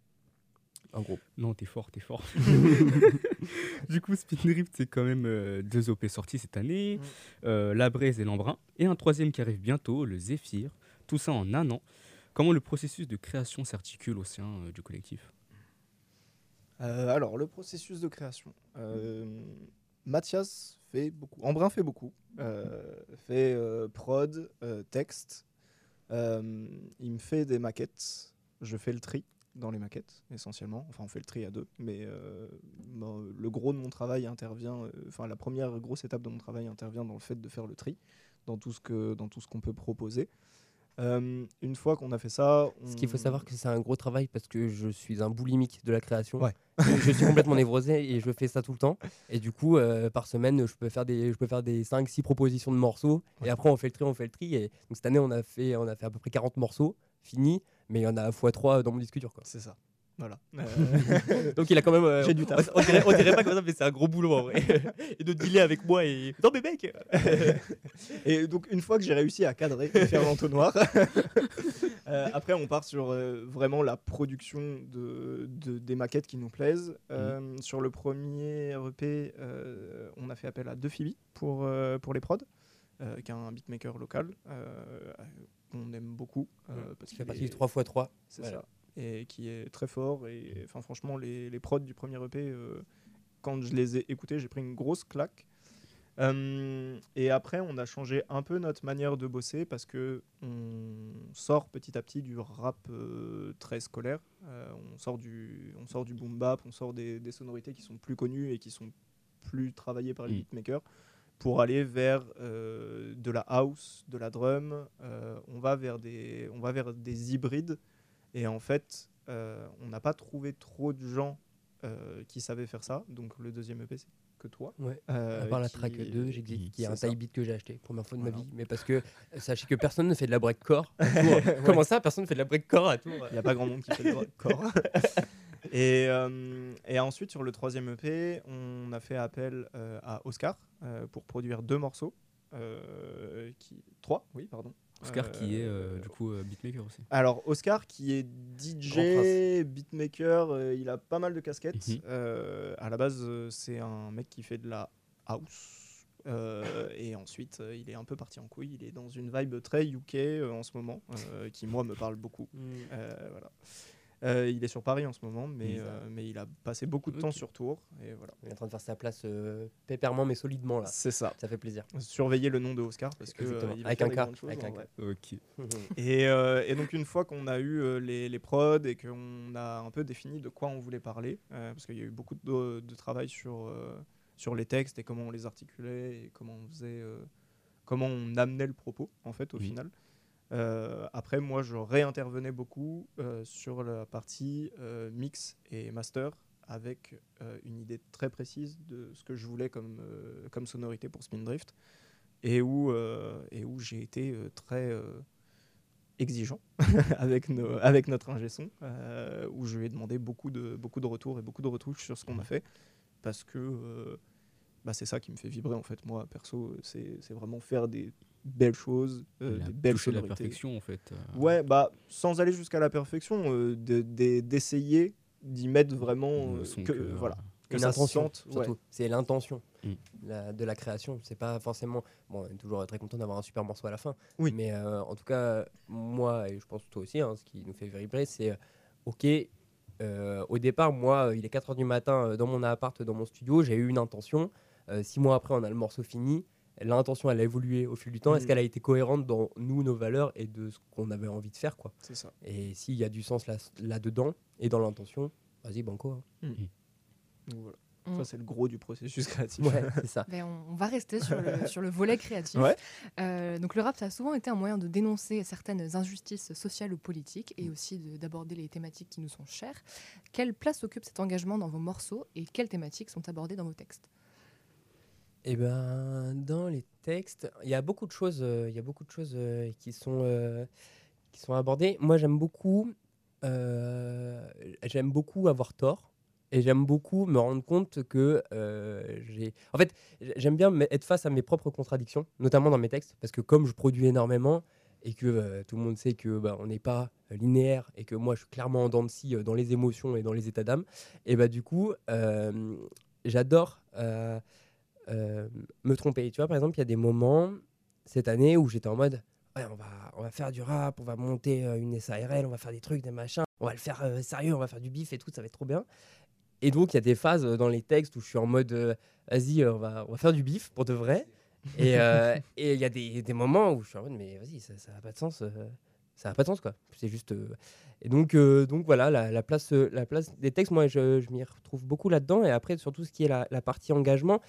En gros. Non, t'es fort, t'es fort. Du coup, Spindrift, c'est quand même euh, deux O P sortis cette année, mmh. euh, La Braise et l'Embrun, et un troisième qui arrive bientôt, le Zéphyr. Tout ça en un an. Comment le processus de création s'articule au sein euh, du collectif ? euh, Alors, le processus de création. Euh, Mathias fait beaucoup, Embrun fait beaucoup, euh, fait euh, prod, euh, texte, euh, il me fait des maquettes, je fais le tri dans les maquettes essentiellement, enfin on fait le tri à deux, mais euh, bon, le gros de mon travail intervient, enfin euh, la première grosse étape de mon travail intervient dans le fait de faire le tri, dans tout ce, que, dans tout ce qu'on peut proposer. Euh, une fois qu'on a fait ça... On... Ce qu'il faut savoir que c'est un gros travail parce que je suis un boulimique de la création. Ouais. je, je suis complètement névrosé et je fais ça tout le temps. Et du coup, euh, par semaine, je peux faire des, je peux faire des cinq six propositions de morceaux. Ouais. Et après, on fait le tri, on fait le tri. Et donc, cette année, on a, fait, on a fait à peu près quarante morceaux, finis. Mais il y en a fois trois dans mon disque dur, quoi. C'est ça. Voilà. Euh... Donc il a quand même. Euh, J'ai du taf. On, on, dirait, on dirait pas comme ça, mais c'est un gros boulot en vrai. Et de dealer avec moi et. Non mais mec. Et donc une fois que j'ai réussi à cadrer et faire l'entonnoir, euh, après on part sur euh, vraiment la production de, de, des maquettes qui nous plaisent. Euh, mmh. Sur le premier E P, euh, on a fait appel à deux Phoebe pour, euh, pour les prods, euh, qui est un beatmaker local euh, qu'on aime beaucoup. Euh, mmh. Parce qu'il fait partie du trois fois trois. C'est voilà. ça. Et qui est très fort. Et enfin, franchement, les, les prods du premier E P, euh, quand je les ai écoutés, j'ai pris une grosse claque. Euh, et après, on a changé un peu notre manière de bosser parce que on sort petit à petit du rap euh, très scolaire. Euh, on sort du, on sort du boom bap, on sort des, des sonorités qui sont plus connues et qui sont plus travaillées par les mmh. beatmakers pour aller vers euh, de la house, de la drum. Euh, on va vers des, on va vers des hybrides. Et en fait, euh, on n'a pas trouvé trop de gens euh, qui savaient faire ça. Donc le deuxième E P, c'est que toi. Ouais. Euh, à part la qui... track deux, j'existe, qui est, est un ça. tie beat que j'ai acheté, première fois de voilà. ma vie. Mais parce que sachez que personne ne fait de la breakcore. ouais. Comment ça, personne ne fait de la breakcore à Tours? Il n'y a pas grand monde qui fait de la breakcore. et, euh, et ensuite, sur le troisième E P, on a fait appel euh, à Oscar euh, pour produire deux morceaux. Euh, qui... Trois, oui, pardon. Oscar euh, qui est euh, du coup euh, beatmaker aussi. Alors Oscar qui est D J, beatmaker, euh, il a pas mal de casquettes. Mm-hmm. Euh, à la base, euh, c'est un mec qui fait de la house. Euh, et ensuite, euh, il est un peu parti en couille. Il est dans une vibe très U K euh, en ce moment, euh, qui moi me parle beaucoup. Mm. Euh, voilà. Euh, il est sur Paris en ce moment, mais, euh, mais il a passé beaucoup de okay. temps sur Tours. Et voilà. Il est en train de faire sa place euh, pépèrement mais solidement là. C'est ça. Ça fait plaisir. Surveiller le nom de Oscar parce que euh, il va avec, faire un des cas, grandes choses, avec un cas. Ok. et, euh, et donc une fois qu'on a eu euh, les, les prods et qu'on a un peu défini de quoi on voulait parler, euh, parce qu'il y a eu beaucoup de, de travail sur, euh, sur les textes et comment on les articulait et comment on faisait, euh, comment on amenait le propos en fait au mmh. final. Euh, après, moi, je réintervenais beaucoup euh, sur la partie euh, mix et master avec euh, une idée très précise de ce que je voulais comme, euh, comme sonorité pour Spindrift et où, euh, et où j'ai été euh, très euh, exigeant avec, nos, avec notre ingé son, euh, où je lui ai demandé beaucoup de, beaucoup de retours et beaucoup de retouches sur ce qu'on a fait parce que euh, bah, c'est ça qui me fait vibrer en fait. Moi, perso, c'est, c'est vraiment faire des belles choses, euh, des belles sonorités. La perfection en fait. Euh... Ouais, bah sans aller jusqu'à la perfection, euh, de, de, d'essayer d'y mettre vraiment euh, que, que voilà que une ça intention, sente, surtout. Ouais. C'est l'intention mm. la, de la création. C'est pas forcément. Bon, on est toujours très content d'avoir un super morceau à la fin. Oui. Mais euh, en tout cas, moi et je pense toi aussi, hein, ce qui nous fait vibrer, c'est ok, euh, au départ, moi, il est quatre heures du matin euh, dans mon appart, dans mon studio, j'ai eu une intention. Euh, six mois après, on a le morceau fini. L'intention, elle a évolué au fil du temps. Mm. Est-ce qu'elle a été cohérente dans nous, nos valeurs et de ce qu'on avait envie de faire, quoi. C'est ça. Et s'il y a du sens là, là-dedans et dans l'intention, vas-y, banco. Hein. Mm. Donc voilà. Mm. Ça, c'est le gros du processus créatif. Ouais, c'est ça. Ben, on, on va rester sur le, sur le volet créatif. Ouais. Euh, donc le rap, ça a souvent été un moyen de dénoncer certaines injustices sociales ou politiques et aussi de- d'aborder les thématiques qui nous sont chères. Quelle place occupe cet engagement dans vos morceaux et quelles thématiques sont abordées dans vos textes? Eh ben, dans les textes, il y a beaucoup de choses, euh, il y a beaucoup de choses euh, qui sont euh, qui sont abordées. Moi, j'aime beaucoup, euh, j'aime beaucoup avoir tort et j'aime beaucoup me rendre compte que euh, j'ai. En fait, j- j'aime bien me- être face à mes propres contradictions, notamment dans mes textes, parce que comme je produis énormément et que euh, tout le monde sait que bah, on n'est pas euh, linéaire et que moi, je suis clairement en dents de scie euh, dans les émotions et dans les états d'âme. Et bah du coup, euh, j'adore. euh, euh, me tromper. Tu vois, par exemple, il y a des moments cette année où j'étais en mode ouais, on va, on va faire du rap, on va monter euh, une S A R L, on va faire des trucs, des machins, on va le faire euh, sérieux, on va faire du bif et tout, ça va être trop bien. Et donc, il y a des phases euh, dans les textes où je suis en mode euh, vas-y, euh, on, va, on va faire du bif pour de vrai. Et euh, et il y a des, des moments où je suis en mode mais vas-y, ça n'a pas de sens. euh, ça n'a pas de sens, quoi. C'est juste. euh, Et donc, euh, donc voilà, la, la place, euh, la place des textes, moi, je, je m'y retrouve beaucoup là-dedans. Et après, surtout ce qui est la, la partie engagement.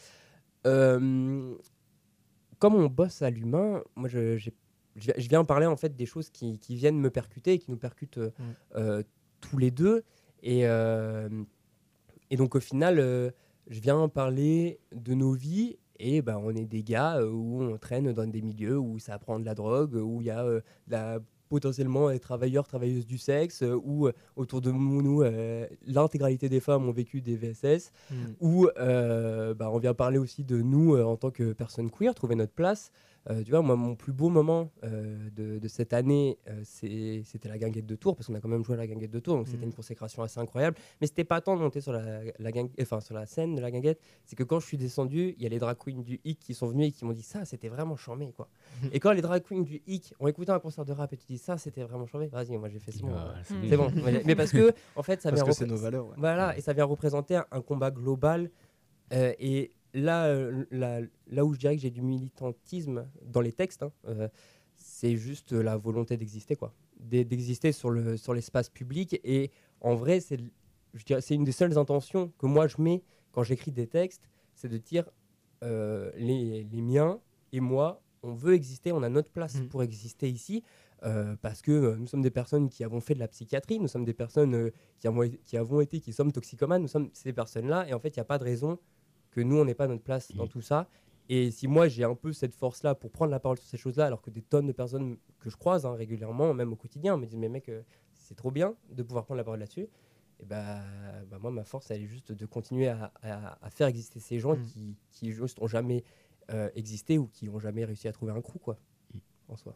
Euh, comme on bosse à l'humain, moi je, j'ai- je viens- je viens parler en fait des choses qui, qui viennent me percuter et qui nous percutent euh, Mm. euh, tous les deux. Et, euh, et donc au final, euh, je viens parler de nos vies. Et ben, on est des gars euh, où on traîne dans des milieux où ça prend de la drogue, où il y a euh, de la- potentiellement des travailleurs, travailleuses du sexe, euh, où euh, autour de nous, euh, l'intégralité des femmes ont vécu des V S S, Mm. où euh, bah, on vient parler aussi de nous euh, en tant que personnes queer, trouver notre place. Euh, tu vois, moi, mon plus beau moment euh, de, de cette année, euh, c'est- c'était la guinguette de Tours, parce qu'on a quand même joué à la guinguette de Tours, donc c'était Mhm. une consécration assez incroyable. Mais c'était pas tant de monter sur la, la, guingue- enfin, sur la scène de la guinguette, c'est que quand je suis descendu, il y a les drag queens du Hic qui sont venus et qui m'ont dit ça, c'était vraiment charmé, quoi. Et quand les drag queens du Hic ont écouté un concert de rap et tu dis ça, c'était vraiment charmé, vas-y, moi j'ai fait c'est bon. Ah, c'est Mm. C'est bon. Mais- Mais parce que, en fait, ça Parce vient que c'est repré- nos valeurs. ouais. voilà, et ça vient représenter un, un combat global. euh, et là, euh, là, là où je dirais que j'ai du militantisme dans les textes, hein, euh, c'est juste la volonté d'exister, quoi. D'e- D'exister sur le, sur l'espace public. Et en vrai, c'est, l- je dirais, c'est une des seules intentions que moi je mets quand j'écris des textes, c'est de dire euh, les, les miens et moi, on veut exister, on a notre place Mm. pour exister ici. euh, parce que euh, nous sommes des personnes qui avons fait de la psychiatrie, nous sommes des personnes euh, qui, avons, qui avons été, qui sommes toxicomanes, nous sommes ces personnes-là, et en fait, il n'y a pas de raison que nous, on n'ait pas notre place dans Mhm. tout ça. Et si moi, j'ai un peu cette force-là pour prendre la parole sur ces choses-là, alors que des tonnes de personnes que je croise hein, régulièrement, même au quotidien, me disent, mais mec, euh, c'est trop bien de pouvoir prendre la parole là-dessus, et bah, bah, moi, ma force, elle est juste de continuer à, à- à faire exister ces gens Mhm. qui, qui juste ont jamais euh, existé ou qui n'ont jamais réussi à trouver un crew, quoi, Mhm. en soi.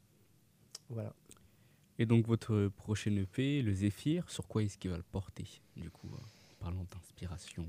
Voilà. Et donc votre prochain E P, le Zéphyr, sur quoi est-ce qu'il va le porter du coup euh, parlons d'inspiration.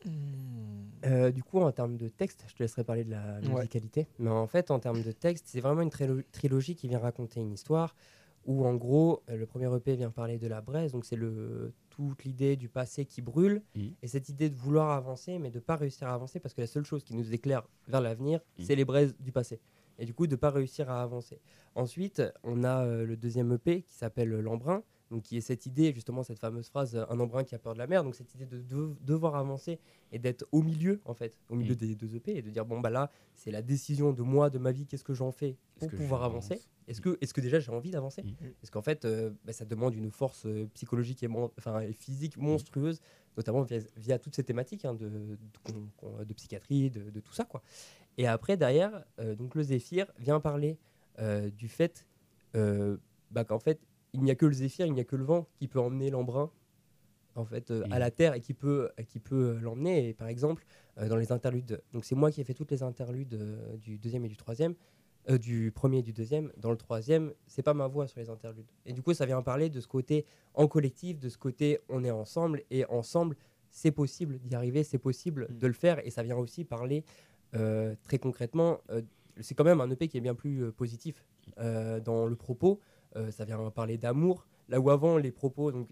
Euh, du coup, en termes de texte, je te laisserai parler de la Ouais. musicalité. Mais en fait, en termes de texte, c'est vraiment une trilo- trilogie qui vient raconter une histoire où, en gros, euh, le premier E P vient parler de la braise. Donc, c'est le, toute l'idée du passé qui brûle. Mhm. Et cette idée de vouloir avancer, mais de ne pas réussir à avancer parce que la seule chose qui nous éclaire vers l'avenir, Mhm. c'est les braises du passé. Et du coup, de ne pas réussir à avancer. Ensuite, on a euh, le deuxième E P qui s'appelle euh, L'Embrun. Donc, qui est cette idée, justement, cette fameuse phrase euh, un embrun qui a peur de la mer. Donc, cette idée de, de- devoir avancer et d'être au milieu, en fait, au milieu Mhm. des deux E P et de dire bon, bah là, c'est la décision de moi, de ma vie, qu'est-ce que j'en fais Est-ce pour que pouvoir j'avance avancer. Est-ce que, est-ce que déjà j'ai envie d'avancer Mhm. Parce qu'en fait, euh, bah, ça demande une force euh, psychologique et, mon- enfin, et physique monstrueuse, notamment via, via toutes ces thématiques hein, de, de, qu'on- qu'on- de psychiatrie, de, de tout ça, quoi. Et après, derrière, euh, donc le Zéphyr vient parler euh, du fait euh, bah, qu'en fait, il n'y a que le Zéphyr, il n'y a que le vent qui peut emmener l'embrun en fait, euh, Mhm. à la terre et qui peut, et qui peut euh, l'emmener. Et par exemple, euh, dans les interludes, donc c'est moi qui ai fait toutes les interludes euh, du deuxième et du troisième, euh, du premier et du deuxième. Dans le troisième, c'est pas ma voix sur les interludes. Et du coup, ça vient parler de ce côté en collectif, de ce côté on est ensemble et ensemble, c'est possible d'y arriver, c'est possible Mhm. de le faire. Et ça vient aussi parler euh, très concrètement. euh, c'est quand même un E P qui est bien plus euh, positif euh, dans le propos. Euh, ça vient parler d'amour. Là où avant, les propos, donc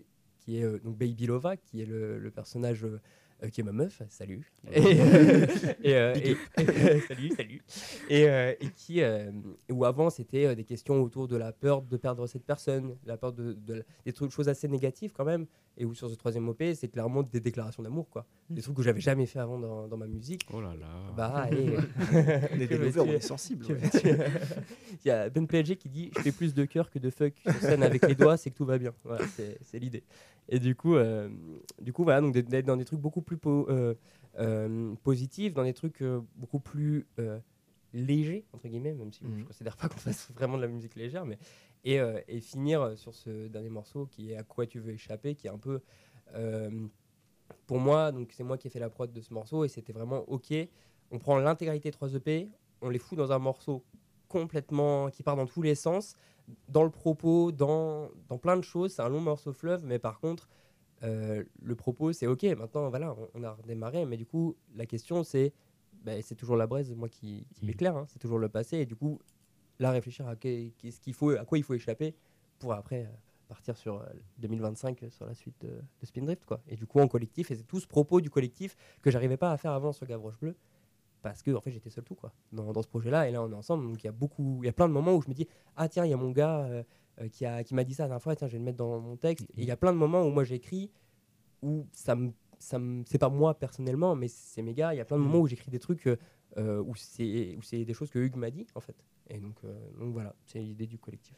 qui est euh, donc Baby Lova, qui est le, le personnage euh, euh, qui est ma meuf, salut. Et, euh, et, euh, et- et- salut, salut. Et, euh, et qui, euh, où avant c'était euh, des questions autour de la peur de perdre cette personne, la peur de, de- des trucs, choses assez négatives quand même. Et où sur ce troisième O P, c'est clairement des déclarations d'amour, quoi. Des trucs que j'avais jamais fait avant dans, dans ma musique. Oh là là. Bah, allez. On est Que des lovers, on veux-tu est sensibles. Que ouais. veux-tu Il y a Ben P L G qui dit je fais plus de cœur que de fuck sur scène avec les doigts, c'est que tout va bien. Voilà, c'est, c'est l'idée. Et du coup, euh, du coup voilà, donc d'être- d'être dans des trucs beaucoup plus po- euh, euh, positifs, dans des trucs euh, beaucoup plus euh, légers entre guillemets, même si Mhm. je considère pas qu'on fasse vraiment de la musique légère, mais et, euh, et finir sur ce dernier morceau qui est À quoi tu veux échapper, qui est un peu euh, pour moi, donc c'est moi qui ai fait la prod de ce morceau et c'était vraiment ok. On prend l'intégralité des trois E P, on les fout dans un morceau complètement qui part dans tous les sens, dans le propos, dans, dans plein de choses. C'est un long morceau fleuve, mais par contre, euh, le propos c'est ok. Maintenant, voilà, on, on a redémarré, mais du coup, la question c'est, bah, c'est toujours la braise, moi qui, qui Mhm. m'éclaire, hein, c'est toujours le passé, et du coup, là réfléchir à qu'est- qu'est-ce qu'il faut, à quoi il faut échapper pour après euh, partir sur euh, deux mille vingt-cinq euh, sur la suite de, de Spindrift, quoi. Et du coup, en collectif, et c'est tout ce propos du collectif que j'arrivais pas à faire avant sur Gavroche Bleu. Parce que en fait j'étais seul tout quoi dans, dans ce projet-là, et là on est ensemble, donc il y a beaucoup, il y a plein de moments où je me dis ah tiens il y a mon gars euh, euh, qui a qui m'a dit ça la dernière fois, tiens je vais le mettre dans mon texte. Et il y a plein de moments où moi j'écris où ça me ça me c'est pas moi personnellement mais c'est mes gars. Il y a plein de moments où j'écris des trucs euh, euh, où c'est où c'est des choses que Hugues m'a dit en fait. Et donc euh, donc voilà, c'est l'idée du collectif.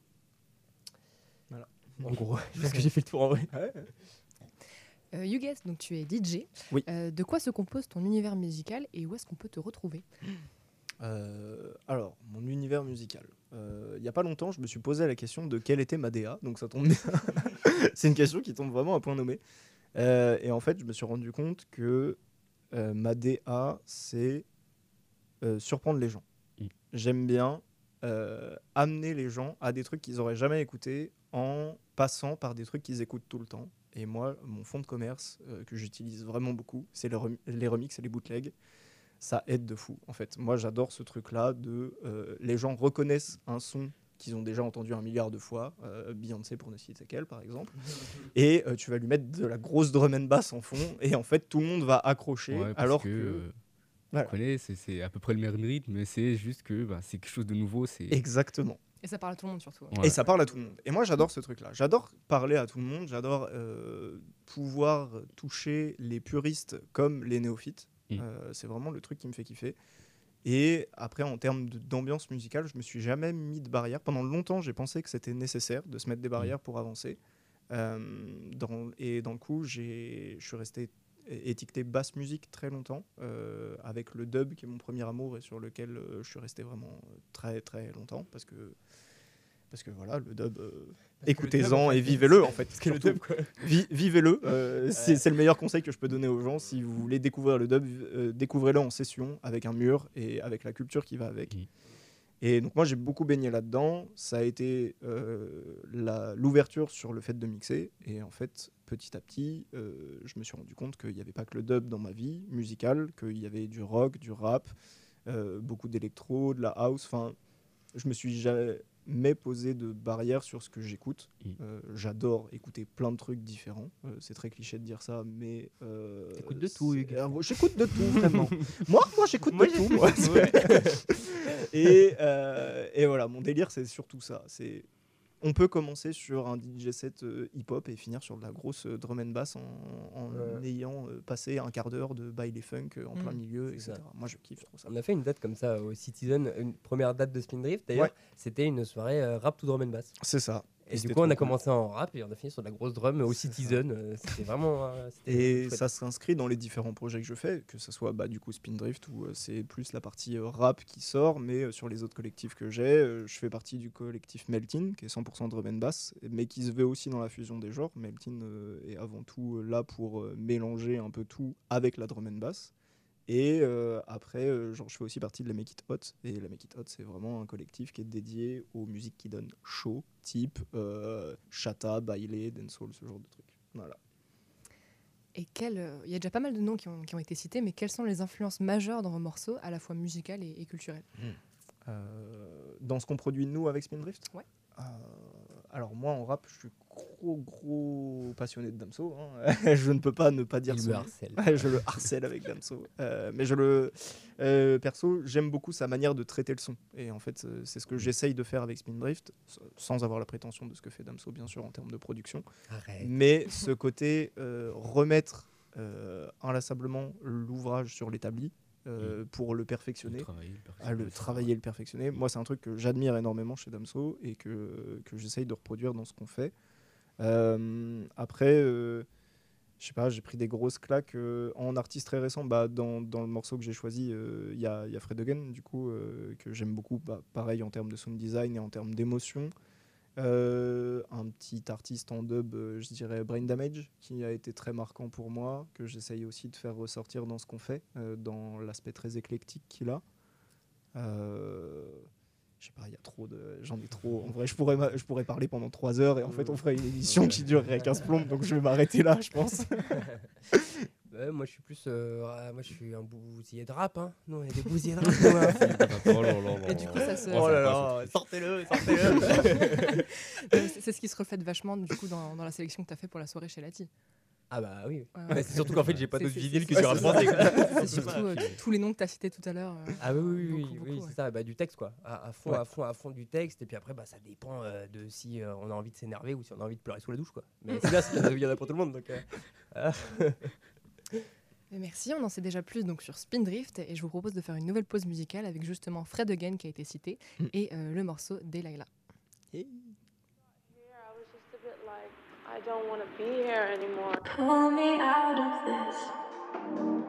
Voilà. En gros, je pense que j'ai fait le tour en vrai. Euh, Hugues, donc tu es D J. Oui. Euh, de quoi se compose ton univers musical et où est-ce qu'on peut te retrouver? Euh, alors, mon univers musical. Euh, Il n'y a pas longtemps, je me suis posé la question de quelle était ma D A, donc ça tombe bien. C'est une question qui tombe vraiment à point nommé. Euh, et en fait, je me suis rendu compte que euh, ma D A, c'est euh, surprendre les gens. Mm. J'aime bien euh, amener les gens à des trucs qu'ils n'auraient jamais écoutés en passant par des trucs qu'ils écoutent tout le temps. Et moi, mon fond de commerce euh, que j'utilise vraiment beaucoup, c'est les, rem- les remixes et les bootlegs. Ça aide de fou, en fait. Moi, j'adore ce truc-là de euh, les gens reconnaissent un son qu'ils ont déjà entendu un milliard de fois, euh, Beyoncé pour ne citer qu'elle, par exemple, et euh, tu vas lui mettre de la grosse drum and bass en fond, et en fait, tout le monde va accrocher, Ouais, parce alors que, que... euh, Voilà. tu connais, c'est, c'est à peu près le même rythme, mais c'est juste que bah, c'est quelque chose de nouveau. C'est... Exactement. Et ça parle à tout le monde surtout. Ouais. Et ça parle à tout le monde. Et moi, j'adore ce truc-là. J'adore parler à tout le monde. J'adore euh, pouvoir toucher les puristes comme les néophytes. Mm. Euh, c'est vraiment le truc qui me fait kiffer. Et après, en termes de- d'ambiance musicale, je me suis jamais mis de barrière. Pendant longtemps, j'ai pensé que c'était nécessaire de se mettre des barrières pour avancer. Euh, dans, et dans le coup, j'ai- je suis resté é- étiqueté basse musique très longtemps, euh, avec le dub qui est mon premier amour et sur lequel euh, je suis resté vraiment très très longtemps parce que parce que voilà, le dub, euh, écoutez-en et vivez-le en fait. Parce que le surtout. dub, quoi. Vi- vivez-le, euh, c'est c'est le meilleur conseil que je peux donner aux gens. Si vous voulez découvrir le dub, euh, découvrez-le en session avec un mur et avec la culture qui va avec. Mhm. Et donc moi j'ai beaucoup baigné là-dedans. Ça a été euh, la- l'ouverture sur le fait de mixer. Et en fait, petit à petit, euh, je me suis rendu compte qu'il n'y avait pas que le dub dans ma vie musicale, qu'il y avait du rock, du rap, euh, beaucoup d'électro, de la house. Enfin, je me suis jamais posé de barrière sur ce que j'écoute. Mhm. Euh, J'adore écouter plein de trucs différents. Euh, c'est très cliché de dire ça, mais... Euh, T'écoutes de tout, c'est- Hugues. Euh, moi, j'écoute de tout, vraiment. moi, moi j'écoute Moi, de tout. j'écoute Moi. de tout, ouais. et, euh, et voilà, mon délire, c'est surtout ça. C'est... On peut commencer sur un D J set euh, hip-hop et finir sur de la grosse euh, drum and bass en, en Ouais. ayant euh, passé un quart d'heure de baile funk euh, en Mm. plein milieu, C'est et cetera. ça. Moi, je kiffe trop ça. On a fait une date comme ça au Citizen, une première date de Spindrift d'ailleurs. Ouais. C'était une soirée euh, rap to drum and bass. C'est ça. Et, du c'était coup, on trop a cool. commencé en rap et on a fini sur de la grosse drum au C'est ça. Citizen. euh, C'était vraiment. euh, c'était Et chouette. ça s'inscrit dans les différents projets que je fais, que ce soit bah, du coup Spindrift où euh, c'est plus la partie euh, rap qui sort, mais euh, sur les autres collectifs que j'ai, euh, je fais partie du collectif Meltin, qui est cent pour cent drum and bass, mais qui se veut aussi dans la fusion des genres. Meltin euh, est avant tout euh, là pour euh, mélanger un peu tout avec la drum and bass. Et euh, après, euh, genre, je fais aussi partie de la Make It Hot. Et la Make It Hot, c'est vraiment un collectif qui est dédié aux musiques qui donnent chaud, type euh, chata, baile, dancehall, ce genre de trucs. Voilà. Et quel, euh, il y a déjà pas mal de noms qui ont, qui ont été cités, mais quelles sont les influences majeures dans vos morceaux, à la fois musicales et, et culturelles? Euh, dans ce qu'on produit nous avec Spindrift. Ouais. Euh, alors moi en rap, je suis gros, gros passionné de Damso. Hein. Je ne peux pas ne pas dire Il son me nom. harcèle. Ouais, je le harcèle avec Damso. Euh, mais je le. Euh, perso, j'aime beaucoup sa manière de traiter le son. Et en fait, euh, c'est ce que j'essaye de faire avec Spindrift, sans avoir la prétention de ce que fait Damso, bien sûr, en termes de production. Arrête. Mais ce côté euh, remettre euh, inlassablement l'ouvrage sur l'établi. Euh, pour le perfectionner, Le travailler, le perfectionner, à le c'est travailler, vrai. le perfectionner. Moi, c'est un truc que j'admire énormément chez Damso et que, que j'essaye de reproduire dans ce qu'on fait. Euh, après, euh, je sais pas, j'ai pris des grosses claques euh, en artiste très récent. Bah, dans, dans le morceau que j'ai choisi, il euh, y, a, y a Fred Again, du coup, euh, que j'aime beaucoup, bah, pareil en termes de sound design et en termes d'émotion. Euh, un petit artiste en dub, euh, je dirais Brain Damage, qui a été très marquant pour moi, que j'essaye aussi de faire ressortir dans ce qu'on fait, euh, dans l'aspect très éclectique qu'il a. Euh, je sais pas, il y a trop de, j'en ai trop. En vrai, je pourrais, ma- je pourrais parler pendant trois heures et en fait, on ferait une émission qui durerait quinze plombes, donc je vais m'arrêter là, je pense. Ouais, moi je suis plus euh, ah, moi je suis un bousillé de rap hein. Nous on est des bousillés de rap nous, hein. Oh là là là Et du coup, ça se- Oh, Oh ça là passe. là, sortez-le, sortez-le. Euh, c'est c'est ce qui se reflète vachement du coup dans, dans la sélection que tu as fait pour la soirée chez Lati. Ah bah oui. Ouais, Ouais, ouais. c'est surtout qu'en fait j'ai pas C'est- d'autres c'est- vinyles que c'est- sur un c'est français. C'est surtout euh, tous les noms que tu as cités tout à l'heure. euh, Ah oui oui oui, beaucoup, oui, beaucoup, c'est ouais. ça, bah, du texte quoi, à, à fond Ouais. à fond à fond du texte et puis après bah ça dépend euh, de si euh, on a envie de s'énerver ou si on a envie de pleurer sous la douche quoi. Mais c'est bien, il y en a pour tout le monde donc. euh, ah. Mais merci, on en sait déjà plus donc sur Spindrift et je vous propose de faire une nouvelle pause musicale avec justement Fred Again qui a été cité Mm. et euh, le morceau Delilah. Here, I was just a bit like, I don't want to be here anymore. Pull me out of this.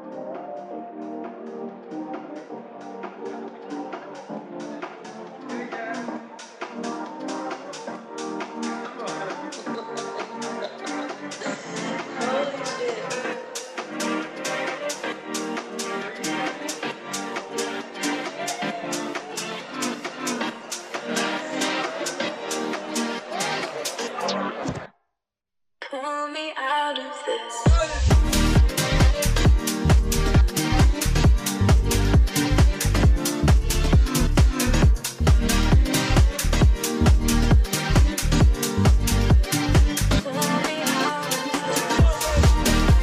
Pull me out of this. Pull me out of this.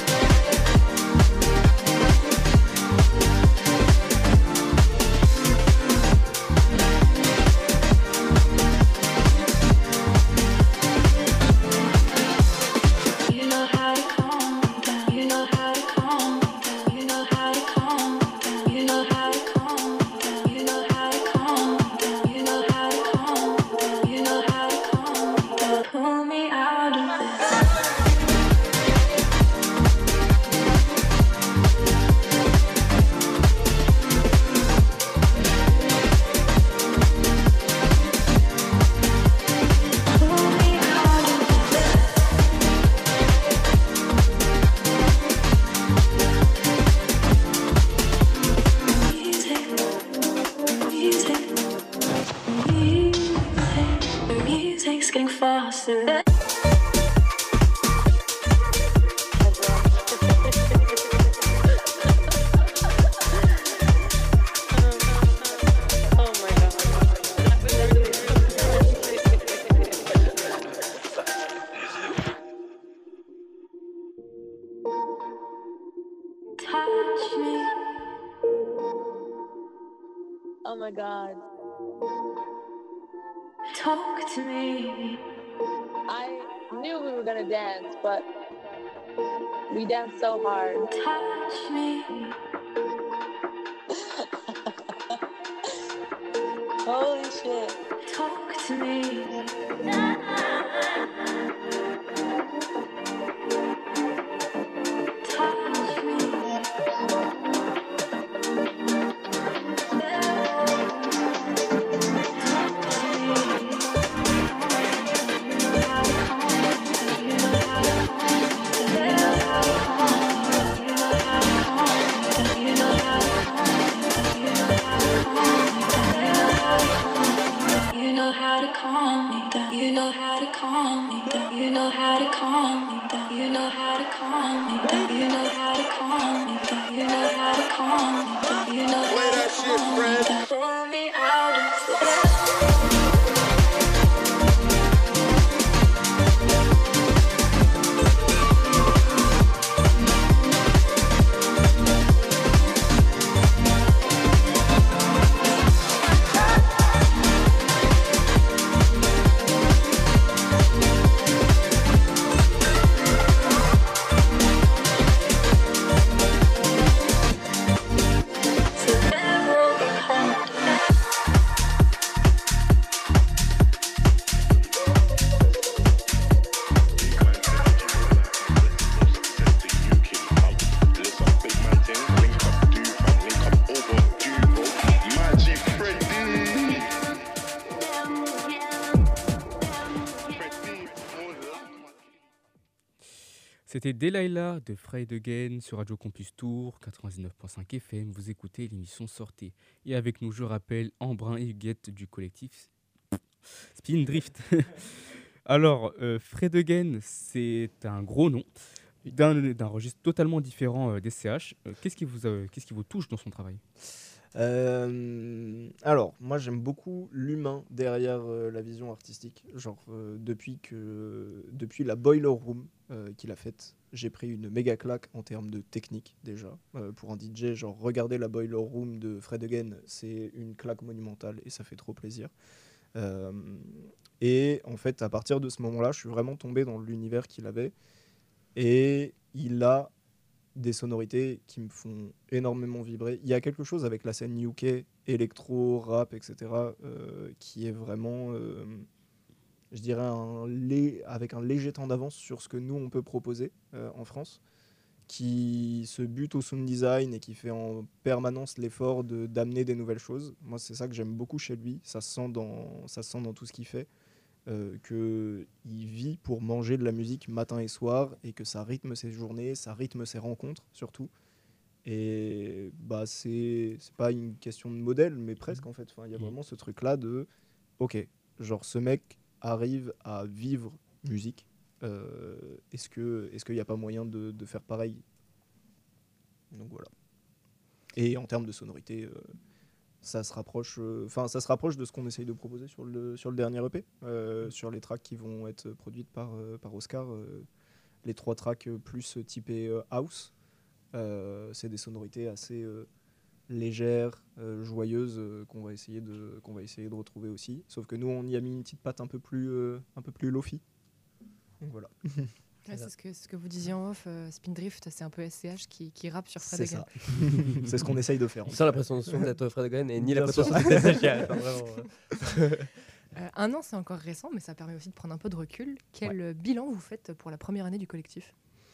You know how to calm me down. You know how to calm me down. You know how to calm me down. You know how to calm me down. You know how to calm me down. You know how to calm me down. You know how to calm me down. Pull me out of this. Pull me out of this. Music, music, music, music's getting faster. Oh my god. Touch me, Oh my god. talk to me. I knew we were gonna dance, but we danced so hard. Touch me, Holy shit. talk to me. Touch me. You know how to calm me down. You know how to calm me down. You know how to calm me down. You know how to calm me down. You know how to calm me down. You know how to calm me down. You know how to calm me down. Pull me out of this. C'était Delilah de Fried Again sur Radio Campus Tour, quatre-vingt-dix-neuf virgule cinq F M. Vous écoutez l'émission Sortez. Et avec nous, je rappelle, Embrun et Huguette du collectif Spin Drift. Alors, euh, Fried Again, c'est un gros nom, d'un, d'un registre totalement différent euh, des C H. Euh, qu'est-ce, qui vous, euh, qu'est-ce qui vous touche dans son travail ? Euh, alors, moi j'aime beaucoup l'humain derrière euh, la vision artistique. Genre, euh, depuis, que, depuis la Boiler Room euh, qu'il a faite, j'ai pris une méga claque en termes de technique déjà. Euh, pour un D J, genre, regarder la Boiler Room de Fried Again, c'est une claque monumentale et ça fait trop plaisir. Euh, et en fait, à partir de ce moment-là, je suis vraiment tombé dans l'univers qu'il avait. Et il a des sonorités qui me font énormément vibrer. Il y a quelque chose avec la scène U K, électro, rap, et cetera, euh, qui est vraiment, euh, je dirais, un lé- avec un léger temps d'avance sur ce que nous, on peut proposer euh, en France, qui se bute au sound design et qui fait en permanence l'effort de, d'amener des nouvelles choses. Moi, c'est ça que j'aime beaucoup chez lui. Ça se sent dans, ça se sent dans tout ce qu'il fait. Euh, qu'il vit pour manger de la musique matin et soir et que ça rythme ses journées, ça rythme ses rencontres surtout. Et bah, c'est, c'est pas une question de modèle, mais presque en fait. Enfin, il y a vraiment ce truc-là de ok, genre ce mec arrive à vivre musique. Euh, est-ce que, est-ce qu'il n'y a pas moyen de, de faire pareil ? Donc voilà. Et en termes de sonorité, euh, ça se rapproche, enfin euh, ça se rapproche de ce qu'on essaye de proposer sur le sur le dernier E P, euh, sur les tracks qui vont être produites par euh, par Oscar, euh, les trois tracks plus typés euh, house. Euh, c'est des sonorités assez euh, légères, euh, joyeuses euh, qu'on va essayer de qu'on va essayer de retrouver aussi. Sauf que nous on y a mis une petite patte un peu plus euh, un peu plus lo-fi. Donc voilà. Ouais, c'est ce que, ce que vous disiez en off, euh, Spin Drift, c'est un peu S C H qui, qui rappe sur Fried C'est Again. ça. C'est ce qu'on essaye de faire. Sans la prétention d'être Fried Again et ni la Bien sûr. prétention d'être S C H. Enfin, vraiment, euh. Euh, un an, c'est encore récent, mais ça permet aussi de prendre un peu de recul. Quel euh, bilan vous faites pour la première année du collectif ?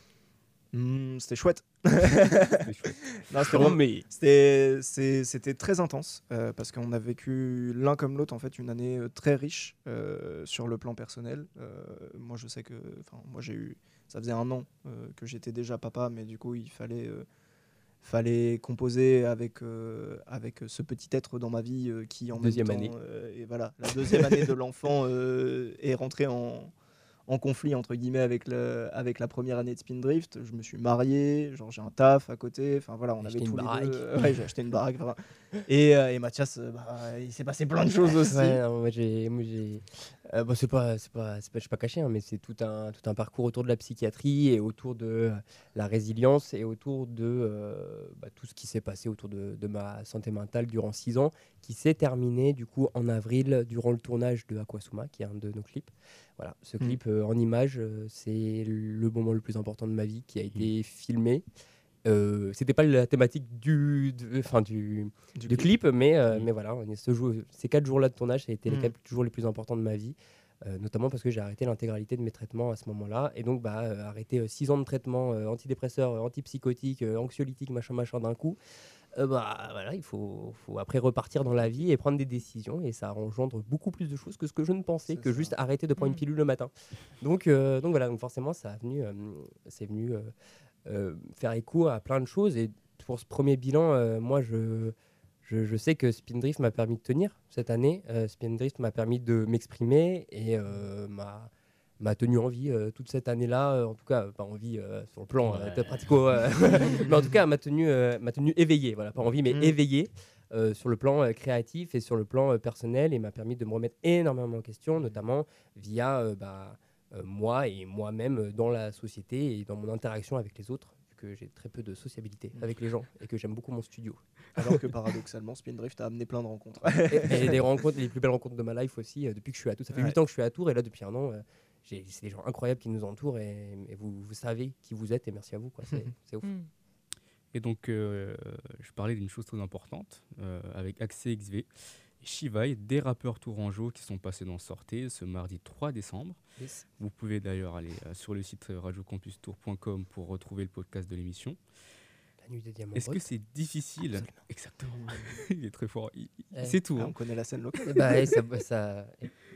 Mmh, c'était chouette. C'était chouette. Non, c'était, vraiment- mais c'était, c'est- c'était très intense euh, parce qu'on a vécu l'un comme l'autre en fait une année euh, très riche euh, sur le plan personnel. Euh, moi, je sais que, enfin, moi j'ai eu, ça faisait un an euh, que j'étais déjà papa, mais du coup il fallait, euh, fallait composer avec euh, avec ce petit être dans ma vie euh, qui en Deuxième même année. temps, euh, et voilà, la deuxième année de l'enfant euh, est rentrée en en conflit entre guillemets avec le avec la première année de Spin Drift. Je me suis marié, genre j'ai un taf à côté, enfin voilà, on J'ai avait acheté tous une les baraque. deux. Ouais, j'ai acheté une baraque. Enfin. Et euh, et Mathias, euh, bah, il s'est passé plein de choses aussi. Ouais, non, moi j'ai, moi j'ai, euh, bon, c'est pas, c'est pas, c'est pas, je suis pas caché, hein, mais c'est tout un, tout un parcours autour de la psychiatrie et autour de euh, la résilience et autour de euh, bah, tout ce qui s'est passé autour de, de ma santé mentale durant six ans, qui s'est terminé du coup en avril durant le tournage de Aquasuma, qui est un de nos clips. Voilà, ce Mm. clip euh, en images, euh, c'est le moment le plus important de ma vie qui a été filmé. Euh, c'était pas la thématique du, de- enfin du, Du du clip. clip, mais, euh, mais voilà, on est ce jour, ces quatre jours-là de tournage, ça a été les Mm. quatre jours les plus importants de ma vie, euh, notamment parce que j'ai arrêté l'intégralité de mes traitements à ce moment-là, et donc bah, euh, arrêter euh, six ans de traitement euh, antidépresseurs, euh, antipsychotiques, euh, anxiolytiques, machin, machin d'un coup, euh, bah, voilà, il faut, faut après repartir dans la vie et prendre des décisions, et ça engendre beaucoup plus de choses que ce que je ne pensais, C'est que ça. juste arrêter de prendre Mm. une pilule le matin. Donc, euh, donc voilà, donc forcément, ça a venu, euh, c'est venu euh, euh, faire écho à plein de choses. Et pour ce premier bilan, euh, moi, je, je, je sais que Spin Drift m'a permis de tenir cette année. Euh, Spin Drift m'a permis de m'exprimer et euh, m'a m'a tenu en vie euh, toute cette année-là. Euh, en tout cas, pas en vie euh, sur le plan euh, de pratico, euh, mais en tout cas, m'a tenu, euh, m'a tenu éveillé. Voilà, pas en vie, mais Mm. éveillé. euh, sur le plan euh, créatif et sur le plan euh, personnel, et m'a permis de me remettre énormément en question, notamment via euh, bah, euh, moi et moi-même euh, dans la société et dans mon interaction avec les autres, vu que j'ai très peu de sociabilité avec les gens et que j'aime beaucoup mon studio. Alors que paradoxalement, Spin Drift a amené plein de rencontres. Et, et les rencontres, les plus belles rencontres de ma life aussi, euh, depuis que je suis à Tours. Ça fait Ouais. huit ans que je suis à Tours, et là, depuis un an, euh, j'ai- c'est des gens incroyables qui nous entourent, et, et vous, vous savez qui vous êtes, et merci à vous, quoi. C'est c'est ouf. Mm. Et donc, euh, je parlais d'une chose très importante euh, avec Axé X V et Shivai, des rappeurs tourangeaux qui sont passés dans Sortez ce mardi trois décembre. Yes. Vous pouvez d'ailleurs aller euh, sur le site radio campus tour point com pour retrouver le podcast de l'émission. La nuit des diamants. Est-ce que bruts. c'est difficile Absolument. Exactement. Il est très fort. Il- il Ouais. sait tout. Ah, hein. on connaît la scène locale. Eh bah, ouais, ça, ça-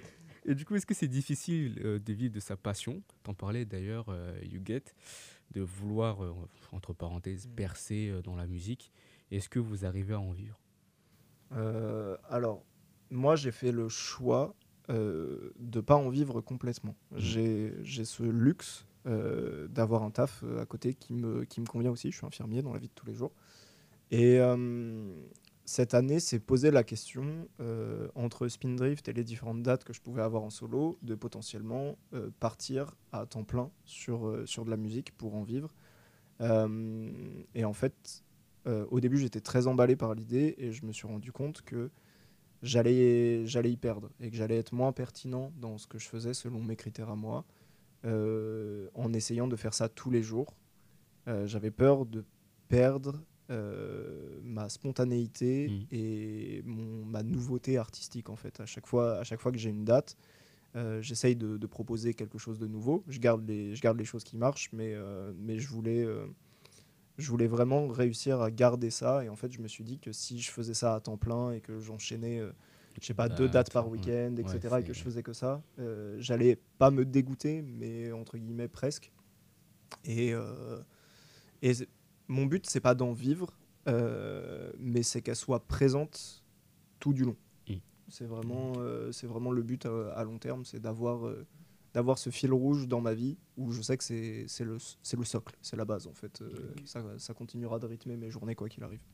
Et du coup, est-ce que c'est difficile euh, de vivre de sa passion? T'en parlais d'ailleurs, euh, Youget, de vouloir, euh, entre parenthèses, percer euh, dans la musique. Est-ce que vous arrivez à en vivre? Euh, alors, moi, j'ai fait le choix euh, de pas en vivre complètement. J'ai, j'ai ce luxe euh, d'avoir un taf euh, à côté qui me, qui me convient aussi. Je suis infirmier dans la vie de tous les jours. Et euh, cette année, s'est posé la question euh, entre Spindrift et les différentes dates que je pouvais avoir en solo, de potentiellement euh, partir à temps plein sur, euh, sur de la musique pour en vivre. Euh, et en fait, euh, au début, j'étais très emballé par l'idée et je me suis rendu compte que j'allais, j'allais y perdre et que j'allais être moins pertinent dans ce que je faisais selon mes critères à moi, euh, en essayant de faire ça tous les jours. Euh, j'avais peur de perdre euh, ma spontanéité Mmh. et mon, ma nouveauté artistique en fait. À chaque fois, à chaque fois que j'ai une date, euh, j'essaye de, de proposer quelque chose de nouveau. Je garde les, je garde les choses qui marchent, mais, euh, mais je voulais, euh, je voulais vraiment réussir à garder ça. Et en fait, je me suis dit que si je faisais ça à temps plein et que j'enchaînais, euh, je sais pas, deux dates par ouais. week-end, et cetera, Ouais, et que c'est- je faisais que ça, euh, j'allais pas me dégoûter, mais entre guillemets presque. Et, euh, et c'est- mon but, c'est pas d'en vivre, euh, mais c'est qu'elle soit présente tout du long. Mm. C'est vraiment, euh, c'est vraiment le but à, à long terme, c'est d'avoir, euh, d'avoir ce fil rouge dans ma vie où je sais que c'est, c'est, le, c'est le socle, c'est la base en fait. Euh, ça, ça continuera de rythmer mes journées quoi qu'il arrive.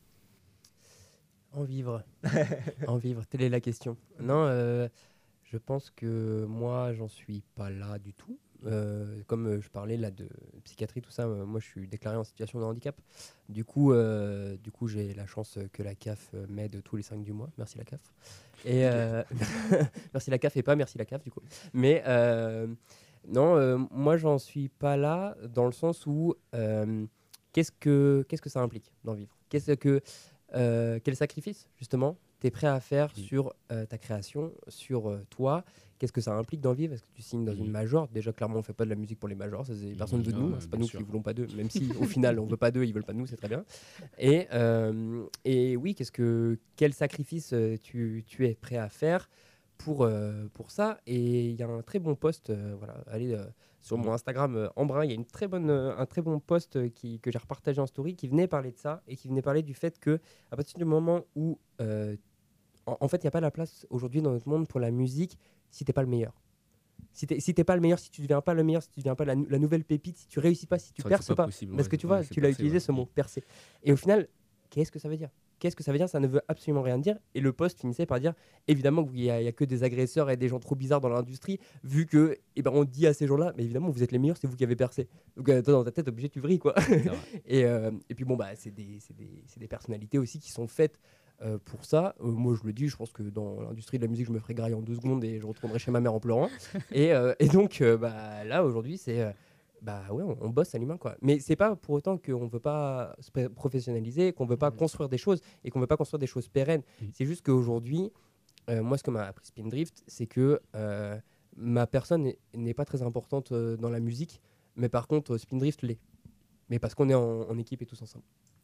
En vivre. En vivre, telle est la question. Non, euh, je pense que moi, j'en suis pas là du tout. Euh, comme euh, je parlais là de psychiatrie, tout ça, euh, moi je suis déclaré en situation de handicap. Du coup, euh, du coup j'ai la chance que la C A F euh, m'aide tous les cinq du mois. Merci la C A F. Et euh, merci la C A F et pas merci la C A F du coup. Mais euh, non, euh, moi j'en suis pas là dans le sens où euh, qu'est-ce que qu'est-ce que ça implique d'en vivre? Qu'est-ce que euh, quel sacrifice justement tu es prêt à faire Mm. sur euh, ta création, sur euh, toi? Qu'est-ce que ça implique d'en vivre? Est-ce que tu signes dans Mm. une major? Déjà, clairement, on fait pas de la musique pour les majors. Ça, c'est- personne ne veut de Mm, nous. ouais, C'est pas bien nous sûr. qui voulons pas d'eux. Même si, au final, on veut pas d'eux, ils veulent pas de nous, c'est très bien. Et, euh, et oui, qu'est-ce que, quel sacrifice euh, tu, tu es prêt à faire pour, euh, pour ça? Et il y a un très bon post. euh, voilà, allez euh, sur mon Instagram euh, Embrun, il y a une très bonne, euh, un très bon post euh, qui, que j'ai repartagé en story qui venait parler de ça et qui venait parler du fait que à partir du moment où euh, en, en fait, il n'y a pas la place aujourd'hui dans notre monde pour la musique si t'es pas le meilleur. Si t'es si t'es pas le meilleur, si tu deviens pas le meilleur, si tu deviens pas la, nou- la nouvelle pépite, si tu réussis pas, si tu C'est vrai que perces c'est pas. pas possible, Parce ouais, que tu ouais, vois, c'est tu l'as percer, utilisé ouais. ce mot, percer. Et au final, qu'est-ce que ça veut dire? Qu'est-ce que ça veut dire? Ça ne veut absolument rien dire. Et le post finissait par dire, évidemment qu'il n'y a, il y a que des agresseurs et des gens trop bizarres dans l'industrie, vu que, eh ben, on dit à ces gens-là, mais évidemment, vous êtes les meilleurs, c'est vous qui avez percé. Donc, euh, toi, dans ta tête, obligé, tu vrilles, quoi. C'est vrai. et, euh, et puis, bon, bah, c'est des, c'est des, c'est des personnalités aussi qui sont faites euh, pour ça. Euh, moi, je le dis, je pense que dans l'industrie de la musique, je me ferai grailler en deux secondes et je retournerai chez ma mère en pleurant. et, euh, et donc, euh, bah, là, aujourd'hui, c'est. euh, bah ouais, on, on bosse à l'humain quoi. Mais c'est pas pour autant qu'on veut pas se pr- professionnaliser, qu'on veut pas Mhm. construire des choses et qu'on veut pas construire des choses pérennes. Mhm. C'est juste qu'aujourd'hui, euh, moi ce que m'a appris Spindrift, c'est que euh, ma personne n'est- n'est pas très importante euh, dans la musique, mais par contre euh, Spindrift l'est. Mais parce qu'on est en, en équipe et tous ensemble.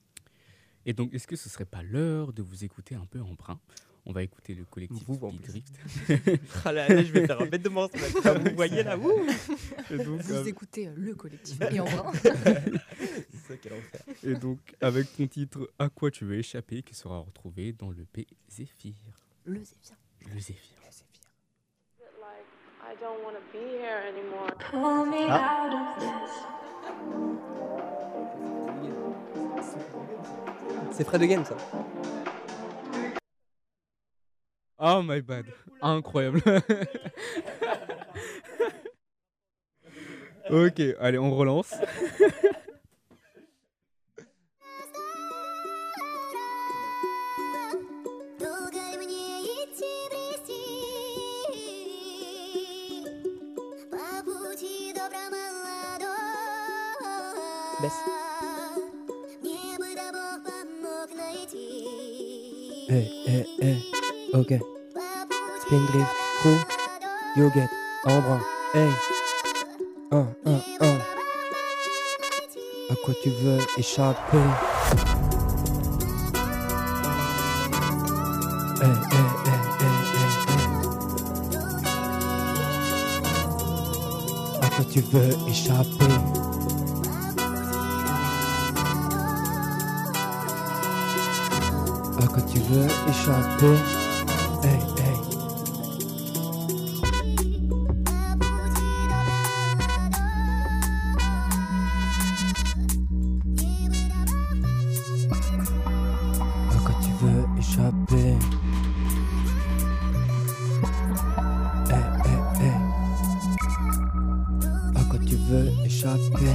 Et donc, est-ce que ce serait pas l'heure de vous écouter un peu en brun? On va écouter le collectif Vous, en plus. Spindrift. Ah là, là, je vais faire un bête de monstre. là. Vous voyez là, wouh. Et donc, Vous euh, écoutez euh, le collectif et en brun. C'est ça quel enfer. et donc, avec ton titre À quoi tu veux échapper, qui sera retrouvé dans le P Zéphyr. Le Zéphyr. Le Zéphyr. Like, I don't want to be here anymore. Pull me Ah. out of this. C'est Fred Again ça. Oh my bad. Incroyable. Ok, allez, on relance. Baisse. Eh, eh, eh, ok. Spindrift, crew, Youget, Embrun, hey. Un, un, un. À quoi tu veux échapper? Eh, eh, eh, eh, eh, eh. quoi tu veux échapper? À quoi tu veux échapper? Hey, hey. À quoi tu veux échapper? Hey, hey, hey. À quoi tu veux échapper?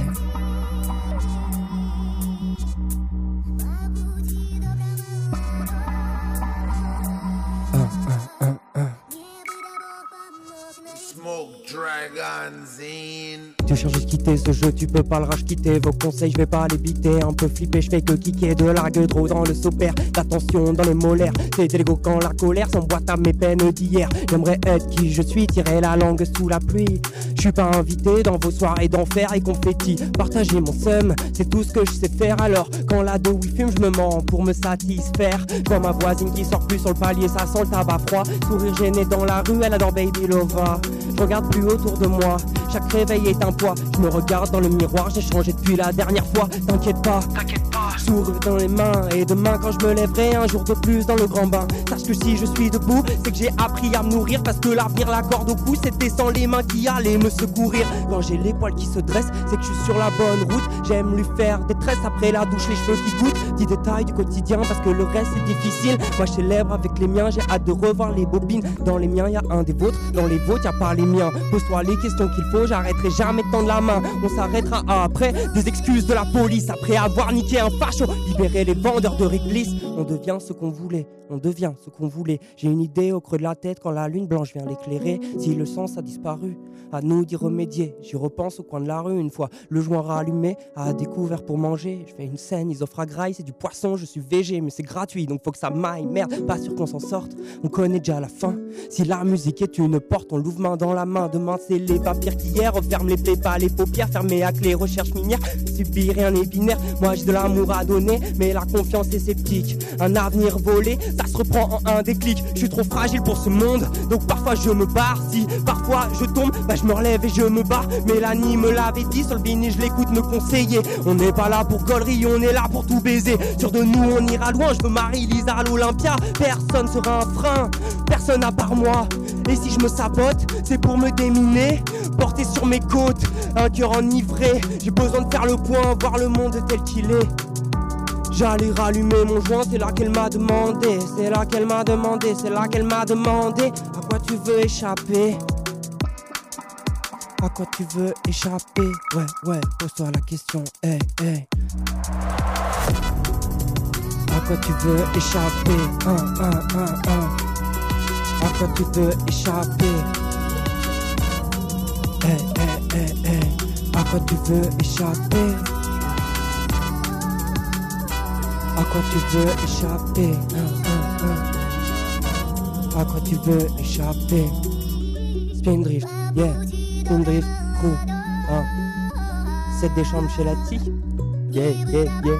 Tu cherches de quitter ce jeu, tu peux pas le rage quitter. Vos conseils, je vais pas les biter. Un peu flippé, je fais que kicker de la gueule trop dans le saupère. L'attention dans les molaires, c'est l'ego quand la colère s'emboîte à mes peines d'hier. J'aimerais être qui je suis, tirer la langue sous la pluie. Je suis pas invité dans vos soirées d'enfer et confetti. Partager mon seum, c'est tout ce que je sais faire. Alors, quand la deux oui fume, je me mens pour me satisfaire. Je vois ma voisine qui sort plus sur le palier, ça sent le tabac froid. Sourire gêné dans la rue, elle adore Baby Lova. Je regarde plus autour de moi, chaque réveil est un poids. Je me regarde dans le miroir, j'ai changé depuis la dernière fois. T'inquiète pas, t'inquiète pas. Sourire dans les mains, et demain quand je me lèverai, un jour de plus dans le grand bain. Sache que si je suis debout, c'est que j'ai appris à me nourrir. Parce que l'avenir, la corde au cou, c'était sans les mains qui allaient me secourir. Quand j'ai les poils qui se dressent, c'est que je suis sur la bonne route. J'aime lui faire des tresses après la douche, les cheveux qui goûtent. Petits détails du quotidien, parce que le reste c'est difficile. Moi je célèbre avec les miens, j'ai hâte de revoir les bobines. Dans les miens, y a un des vôtres, dans les vôtres, y a pas les miens. Pose-toi les questions qu'il faut, j'arrêterai jamais de tendre la main. On s'arrêtera après des excuses de la police. Après avoir niqué un facho, libérer les vendeurs de réglisse. On devient ce qu'on voulait, on devient ce qu'on voulait. J'ai une idée au creux de la tête quand la lune blanche vient l'éclairer. Si le sens a disparu, à nous d'y remédier. J'y repense au coin de la rue une fois le joint rallumé, à découvert pour manger. Je fais une scène, ils offrent à graille, c'est du poisson, je suis végé, mais c'est gratuit donc faut que ça maille. Merde, pas sûr qu'on s'en sorte, on connaît déjà la fin. Si la musique est une porte, on l'ouvre main dans la main. Demain c'est les papiers qu'hier, referme les plaies, pas les paupières, fermées à clé, recherche minière. Subir rien n'est binaire, moi j'ai de l'amour à donner, mais la confiance est sceptique. Un avenir volé, ça se reprend en un déclic. Je suis trop fragile pour ce monde, donc parfois je me barre. Si parfois je tombe, bah je me relève et je me barre. Mélanie me l'avait dit, sur le bini je l'écoute me conseiller. On n'est pas là pour gaulerie, on est là pour tout baiser. Sûr de nous on ira loin, je veux Marie-Lisa à l'Olympia. Personne sera un frein, personne à part moi. Et si je me sabote, c'est pour me déminer. Porter sur mes côtes, un cœur enivré. J'ai besoin de faire le point, voir le monde tel qu'il est. J'allais rallumer mon joint, c'est là qu'elle m'a demandé. C'est là qu'elle m'a demandé, c'est là qu'elle m'a demandé. À quoi tu veux échapper? À quoi tu veux échapper? Ouais, ouais, pose-toi la question, hey, hey. À quoi tu veux échapper? Un, un, un, un. À quoi tu veux échapper? Hey, hey, hey, hey. À quoi tu veux échapper? À quoi tu veux échapper? Un, un, un. À quoi tu veux échapper? Spindrift, yeah. Spindrift, crew, hein. sept décembre chez Lati. Yeah, yeah, yeah.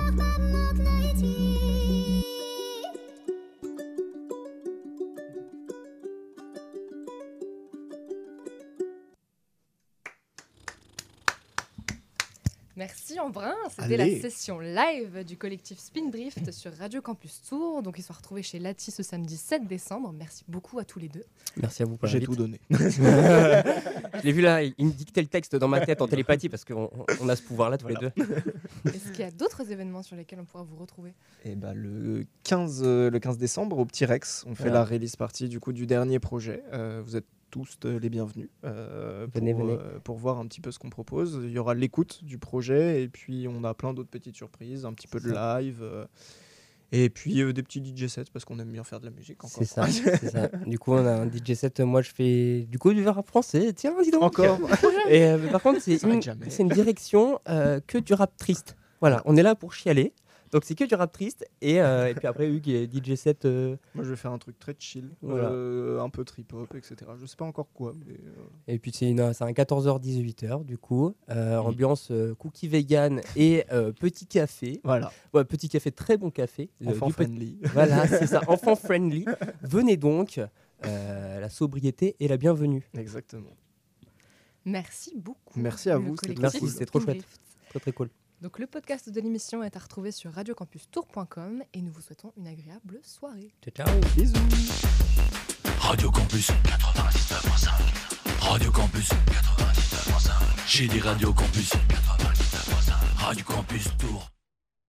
Merci Embrun, c'était la Allez. session live du collectif Spindrift sur Radio Campus Tours. Donc ils sont retrouvés chez Lati ce samedi sept décembre. Merci beaucoup à tous les deux. Merci à vous pour J'ai l'invite. tout donné. Je l'ai vu là, il me dictait le texte dans ma tête en télépathie parce qu'on on a ce pouvoir-là tous Voilà. les deux. Est-ce qu'il y a d'autres événements sur lesquels on pourra vous retrouver? Et bah, le, quinze, euh, le quinze décembre, au Petit Rex, on fait Voilà. la release party du coup du dernier projet. Euh, vous êtes tous euh, les bienvenus euh, pour, Venez, venez. euh, pour voir un petit peu ce qu'on propose. Il y aura l'écoute du projet et puis on a plein d'autres petites surprises, un petit peu de live euh, et puis euh, des petits D J sets parce qu'on aime bien faire de la musique encore. C'est ça, c'est ça. Du coup, on a un D J set. Moi, je fais du coup du rap français. Tiens, dis donc. Encore. Et euh, mais par contre, c'est Ça arrête une, jamais. c'est une direction euh, que du rap triste. Voilà, on est là pour chialer. Donc c'est que du rap triste. Et, euh, et puis après, Hugues est D J set. euh, Moi, je vais faire un truc très chill, Voilà. euh, un peu trip-hop, et cetera. Je sais pas encore quoi, mais euh, Et puis c'est, une, c'est un quatorze heures dix-huit heures du coup. Euh, ambiance euh, cookie vegan et euh, petit café. voilà, Ouais, petit café, très bon café. Euh, enfant du petit- friendly. Voilà, c'est ça, enfant friendly. Venez donc. Euh, la sobriété est la bienvenue. Exactement. Merci beaucoup. Merci à le vous, c'était collectif Merci, c'était trop chouette. Spindrift. Très très cool. Donc le podcast de l'émission est à retrouver sur radio campus tour point com et nous vous souhaitons une agréable soirée. Ciao, ciao. Bisous. Radio Campus quatre-vingt-dix-neuf virgule cinq. Radio Campus quatre-vingt-dix-neuf virgule cinq. J'ai dit Radio Campus quatre-vingt-dix-neuf virgule cinq. Radio Campus Tour.